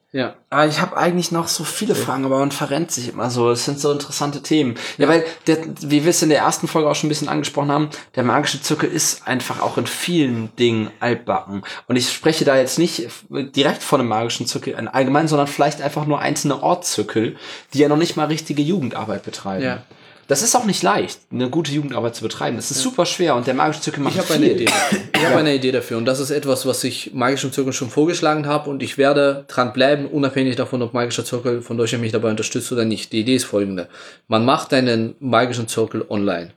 Ja. Aber ich habe eigentlich noch so viele Fragen, aber man verrennt sich immer so. Es sind so interessante Themen. Ja, weil, wie wir es in der ersten Folge auch schon ein bisschen angesprochen haben, der magische Zirkel ist einfach auch in vielen Dingen altbacken. Und ich spreche da jetzt nicht direkt von einem magischen Zirkel allgemein, sondern vielleicht einfach nur einzelne Ortszirkel, die ja noch nicht mal richtige Jugendarbeit betreiben. Ja. Das ist auch nicht leicht, eine gute Jugendarbeit zu betreiben. Das ist super schwer und der magische Zirkel macht viel. Ich habe eine Idee dafür und das ist etwas, was ich magischem Zirkel schon vorgeschlagen habe und ich werde dran bleiben, unabhängig davon, ob magischer Zirkel von Deutschland mich dabei unterstützt oder nicht. Die Idee ist folgende. Man macht einen magischen Zirkel online.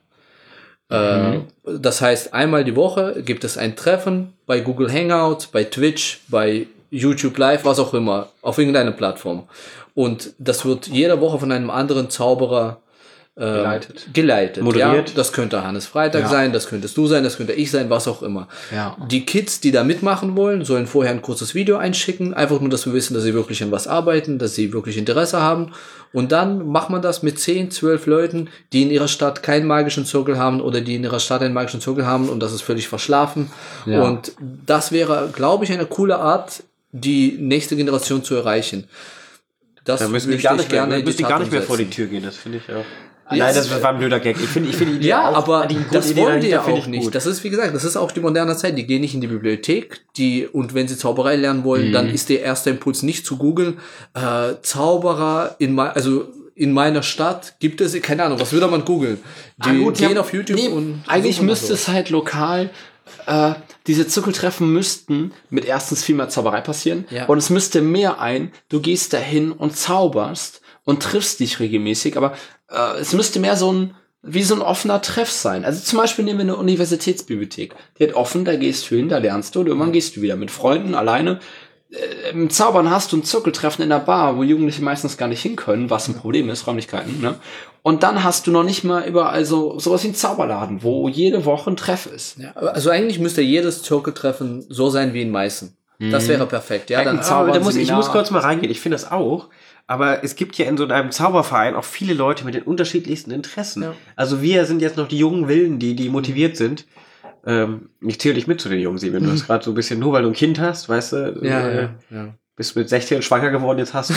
Das heißt, einmal die Woche gibt es ein Treffen bei Google Hangouts, bei Twitch, bei YouTube Live, was auch immer, auf irgendeiner Plattform. Und das wird jede Woche von einem anderen Zauberer geleitet. Moderiert. Ja, das könnte Hannes Freitag sein, das könntest du sein, das könnte ich sein, was auch immer. Ja. Die Kids, die da mitmachen wollen, sollen vorher ein kurzes Video einschicken, einfach nur, dass wir wissen, dass sie wirklich an was arbeiten, dass sie wirklich Interesse haben. Und dann macht man das mit 10, 12 Leuten, die in ihrer Stadt keinen magischen Zirkel haben oder die in ihrer Stadt einen magischen Zirkel haben und das ist völlig verschlafen. Ja. Und das wäre, glaube ich, eine coole Art, die nächste Generation zu erreichen. Das da müssen die gar nicht mehr vor die Tür gehen, das finde ich auch. Nein, das war ein blöder Gag. Ich finde die Idee ja, auch, aber das wollen die ja auch nicht. Gut. Das ist, wie gesagt, das ist auch die moderne Zeit. Die gehen nicht in die Bibliothek, und wenn sie Zauberei lernen wollen, dann ist der erste Impuls nicht zu googeln. Zauberer in meiner Stadt gibt es, keine Ahnung, was würde man googeln? Die gehen auf YouTube und eigentlich müsste es halt lokal diese Zirkeltreffen müssten mit erstens viel mehr Zauberei passieren und es müsste mehr du gehst dahin und zauberst und triffst dich regelmäßig, aber es müsste mehr wie so ein offener Treff sein. Also zum Beispiel nehmen wir eine Universitätsbibliothek. Die hat offen, da gehst du hin, da lernst du und irgendwann gehst du wieder mit Freunden, alleine. Im Zaubern hast du ein Zirkeltreffen in der Bar, wo Jugendliche meistens gar nicht hin können, was ein Problem ist, Räumlichkeiten, ne? Und dann hast du noch nicht mal überall sowas wie ein Zauberladen, wo jede Woche ein Treff ist. Ja, also eigentlich müsste jedes Zirkeltreffen so sein wie in Meißen. Das wäre perfekt, ja. Dann ich muss kurz mal reingehen, ich finde das auch. Aber es gibt ja in so einem Zauberverein auch viele Leute mit den unterschiedlichsten Interessen. Ja. Also wir sind jetzt noch die jungen Wilden, die motiviert sind. Ich zähle dich mit zu den jungen Sieben. Du hast gerade so ein bisschen, nur weil du ein Kind hast, weißt du, ja. bist mit 16 schwanger geworden, jetzt hast du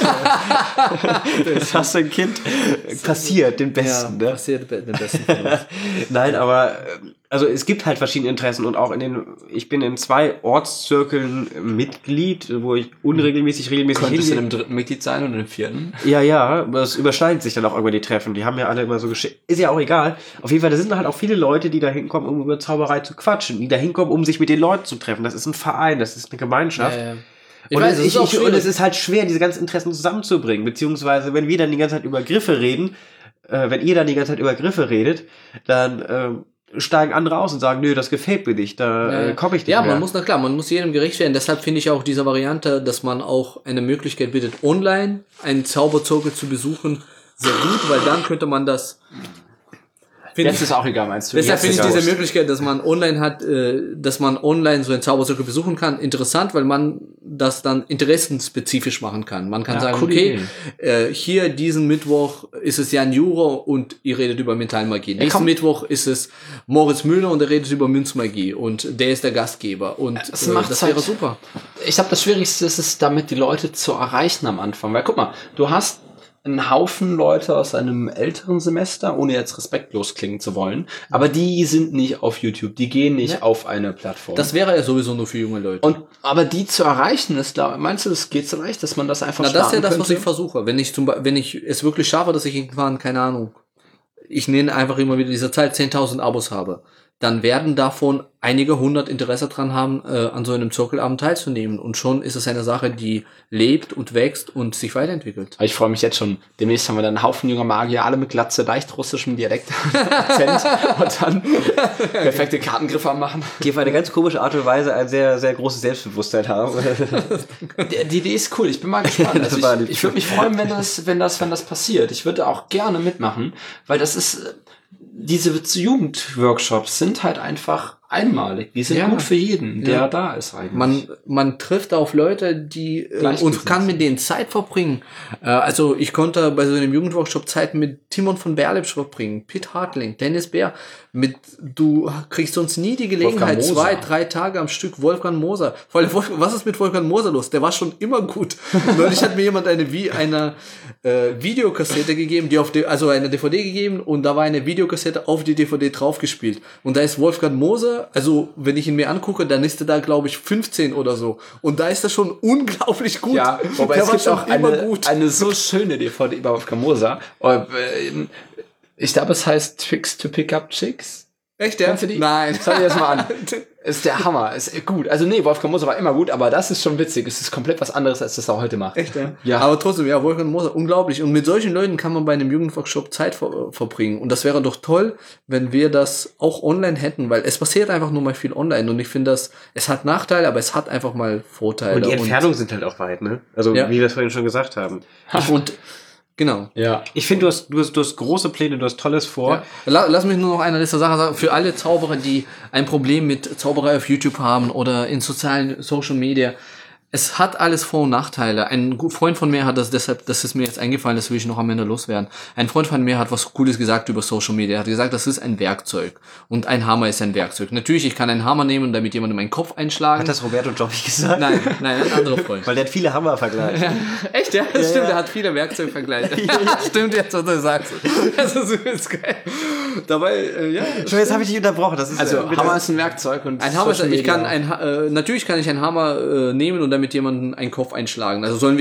ein Kind. Passiert den Besten. Ja, passiert den Besten. Nein, aber also es gibt halt verschiedene Interessen und auch ich bin in 2 Ortszirkeln Mitglied, wo ich regelmäßig Könntest du in einem 3. Mitglied sein und in einem 4.? Ja, das überschneidet sich dann auch irgendwann die Treffen. Die haben ja alle immer so ist ja auch egal. Auf jeden Fall, da sind halt auch viele Leute, die da hinkommen, um über Zauberei zu quatschen, die da hinkommen, um sich mit den Leuten zu treffen. Das ist ein Verein, das ist eine Gemeinschaft. Ja. Und es ist halt schwer, diese ganzen Interessen zusammenzubringen, beziehungsweise wenn wir dann die ganze Zeit über Griffe reden, wenn ihr dann die ganze Zeit über Griffe redet, dann steigen andere aus und sagen, nö, das gefällt mir nicht, da komme ich nicht mehr. Ja, man muss jedem gerecht werden. Deshalb finde ich auch diese Variante, dass man auch eine Möglichkeit bietet, online einen Zauberzirkel zu besuchen, sehr gut, weil dann könnte man das... Jetzt ist auch egal, meinst du? Deshalb finde ich diese Möglichkeit, dass man online so einen Zauberzirkel besuchen kann, interessant, weil man das dann interessenspezifisch machen kann. Man kann sagen, okay, hier diesen Mittwoch ist es Jan Jura und ihr redet über Mentalmagie. Nächsten Mittwoch ist es Moritz Müller und er redet über Münzmagie und der ist der Gastgeber und das wäre super. Ich glaube, das Schwierigste ist es, damit die Leute zu erreichen am Anfang, weil guck mal, du hast einen Haufen Leute aus einem älteren Semester, ohne jetzt respektlos klingen zu wollen, aber die sind nicht auf YouTube, die gehen nicht auf eine Plattform. Das wäre ja sowieso nur für junge Leute. Aber die zu erreichen, meinst du, das geht so leicht, dass man das einfach das ist ja das, was ich versuche. Wenn ich es wirklich schaffe, dass ich irgendwann, keine Ahnung, ich nenne einfach immer wieder diese Zahl, 10.000 Abos habe, dann werden davon einige 100 Interesse dran haben, an so einem Zirkelabend teilzunehmen. Und schon ist es eine Sache, die lebt und wächst und sich weiterentwickelt. Ich freue mich jetzt schon. Demnächst haben wir dann einen Haufen junger Magier, alle mit Glatze, leicht russischem Dialekt, Akzent und dann perfekte Kartengriffe machen. Die auf eine ganz komische Art und Weise ein sehr, sehr großes Selbstbewusstsein haben. Die Idee ist cool, ich bin mal gespannt. Also ich würde mich freuen, wenn das passiert. Ich würde auch gerne mitmachen, weil das ist... Diese Jugendworkshops sind halt einfach einmalig. Die sind gut für jeden, der da ist eigentlich. Man trifft auf Leute, die und kann mit denen Zeit verbringen. Also ich konnte bei so einem Jugendworkshop Zeit mit Timon von Berlip verbringen, Pitt Hartling, Dennis Bär. Du kriegst sonst nie die Gelegenheit, 2-3 Tage am Stück Wolfgang Moser. Was ist mit Wolfgang Moser los? Der war schon immer gut. Neulich hat mir jemand eine Videokassette gegeben, also eine DVD gegeben, und da war eine Videokassette auf die DVD draufgespielt. Und da ist Wolfgang Moser, also wenn ich ihn mir angucke, dann ist er da, glaube ich, 15 oder so. Und da ist er schon unglaublich gut. Ja, wobei es gibt auch eine so schöne DVD über Wolfgang Moser. Ich glaube, es heißt Tricks to Pick Up Chicks. Echt, ja? Kennst du die? Nein. Schau dir das mal an. Ist der Hammer. Ist gut. Also nee, Wolfgang Moser war immer gut, aber das ist schon witzig. Es ist komplett was anderes, als das er heute macht. Echt, ja? Ja. Aber trotzdem, ja, Wolfgang Moser, unglaublich. Und mit solchen Leuten kann man bei einem Jugendworkshop Zeit verbringen. Und das wäre doch toll, wenn wir das auch online hätten, weil es passiert einfach nur mal viel online. Und ich finde, es hat Nachteile, aber es hat einfach mal Vorteile. Und die Entfernungen sind halt auch weit, ne? Also, wie wir es vorhin schon gesagt haben. Und genau. Ja. Ich finde, du hast große Pläne, du hast Tolles vor. Ja. Lass mich nur noch eine letzte Sache sagen. Für alle Zauberer, die ein Problem mit Zauberei auf YouTube haben oder in sozialen Social Media, es hat alles Vor- und Nachteile. Ein Freund von mir hat das ist mir jetzt eingefallen, das will ich noch am Ende loswerden. Ein Freund von mir hat was Cooles gesagt über Social Media. Er hat gesagt, das ist ein Werkzeug. Und ein Hammer ist ein Werkzeug. Natürlich, ich kann einen Hammer nehmen und damit jemandem meinen Kopf einschlagen. Hat das Roberto Jobby gesagt? Nein, ein anderer Freund. Weil der hat viele Hammer-Vergleiche. Ja. Echt, ja? Das stimmt, der hat viele Werkzeugvergleiche. Stimmt, jetzt, was du sagst. Das ist geil. Dabei, Schon, jetzt habe ich dich unterbrochen. Das ist, Hammer ist ein Werkzeug. Und ein Hammer ist, natürlich kann ich einen Hammer nehmen und damit jemanden einen Kopf einschlagen. Also sollen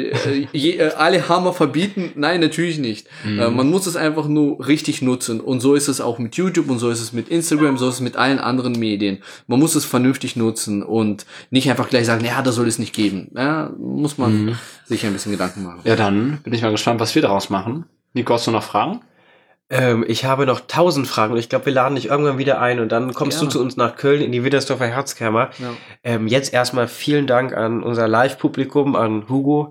wir alle Hammer verbieten? Nein, natürlich nicht. Man muss es einfach nur richtig nutzen. Und so ist es auch mit YouTube und so ist es mit Instagram, so ist es mit allen anderen Medien. Man muss es vernünftig nutzen und nicht einfach gleich sagen, ja, das soll es nicht geben. Ja, muss man sich ein bisschen Gedanken machen. Ja, dann bin ich mal gespannt, was wir daraus machen. Nico, hast du noch Fragen? Ich habe noch 1000 Fragen und ich glaube, wir laden dich irgendwann wieder ein und dann kommst du zu uns nach Köln in die Widdersdorfer Herzkammer. Ja. Jetzt erstmal vielen Dank an unser Live-Publikum, an Hugo.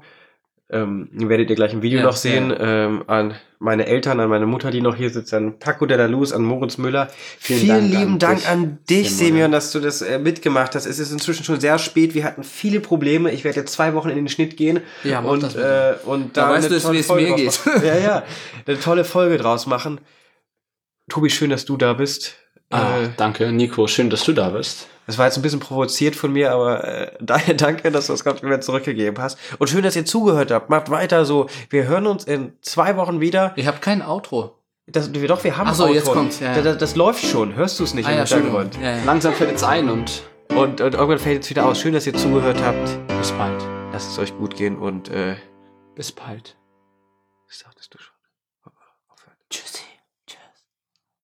Werdet ihr gleich im Video noch sehen. An meine Eltern, an meine Mutter, die noch hier sitzt, an Paco de la Luz, an Moritz Müller. Vielen lieben Dank an dich, Semyon, dass du das mitgemacht hast. Es ist inzwischen schon sehr spät. Wir hatten viele Probleme. Ich werde jetzt 2 Wochen in den Schnitt gehen. Ja, und da weißt du, wie es mir geht. Eine tolle Folge draus machen. Tobi, schön, dass du da bist. Danke, Nico, schön, dass du da bist. Das war jetzt ein bisschen provoziert von mir, aber daher danke, dass du das Kompliment zurückgegeben hast. Und schön, dass ihr zugehört habt. Macht weiter so. Wir hören uns in 2 Wochen wieder. Ich habe kein Outro. Wir haben ein Outro. Jetzt kommt's. Ja. Das läuft schon. Hörst du es nicht im Hintergrund? Ja. Langsam fällt es ein und irgendwann fällt es wieder aus. Schön, dass ihr zugehört habt. Bis bald. Lasst es euch gut gehen und bis bald. Was sagtest du schon?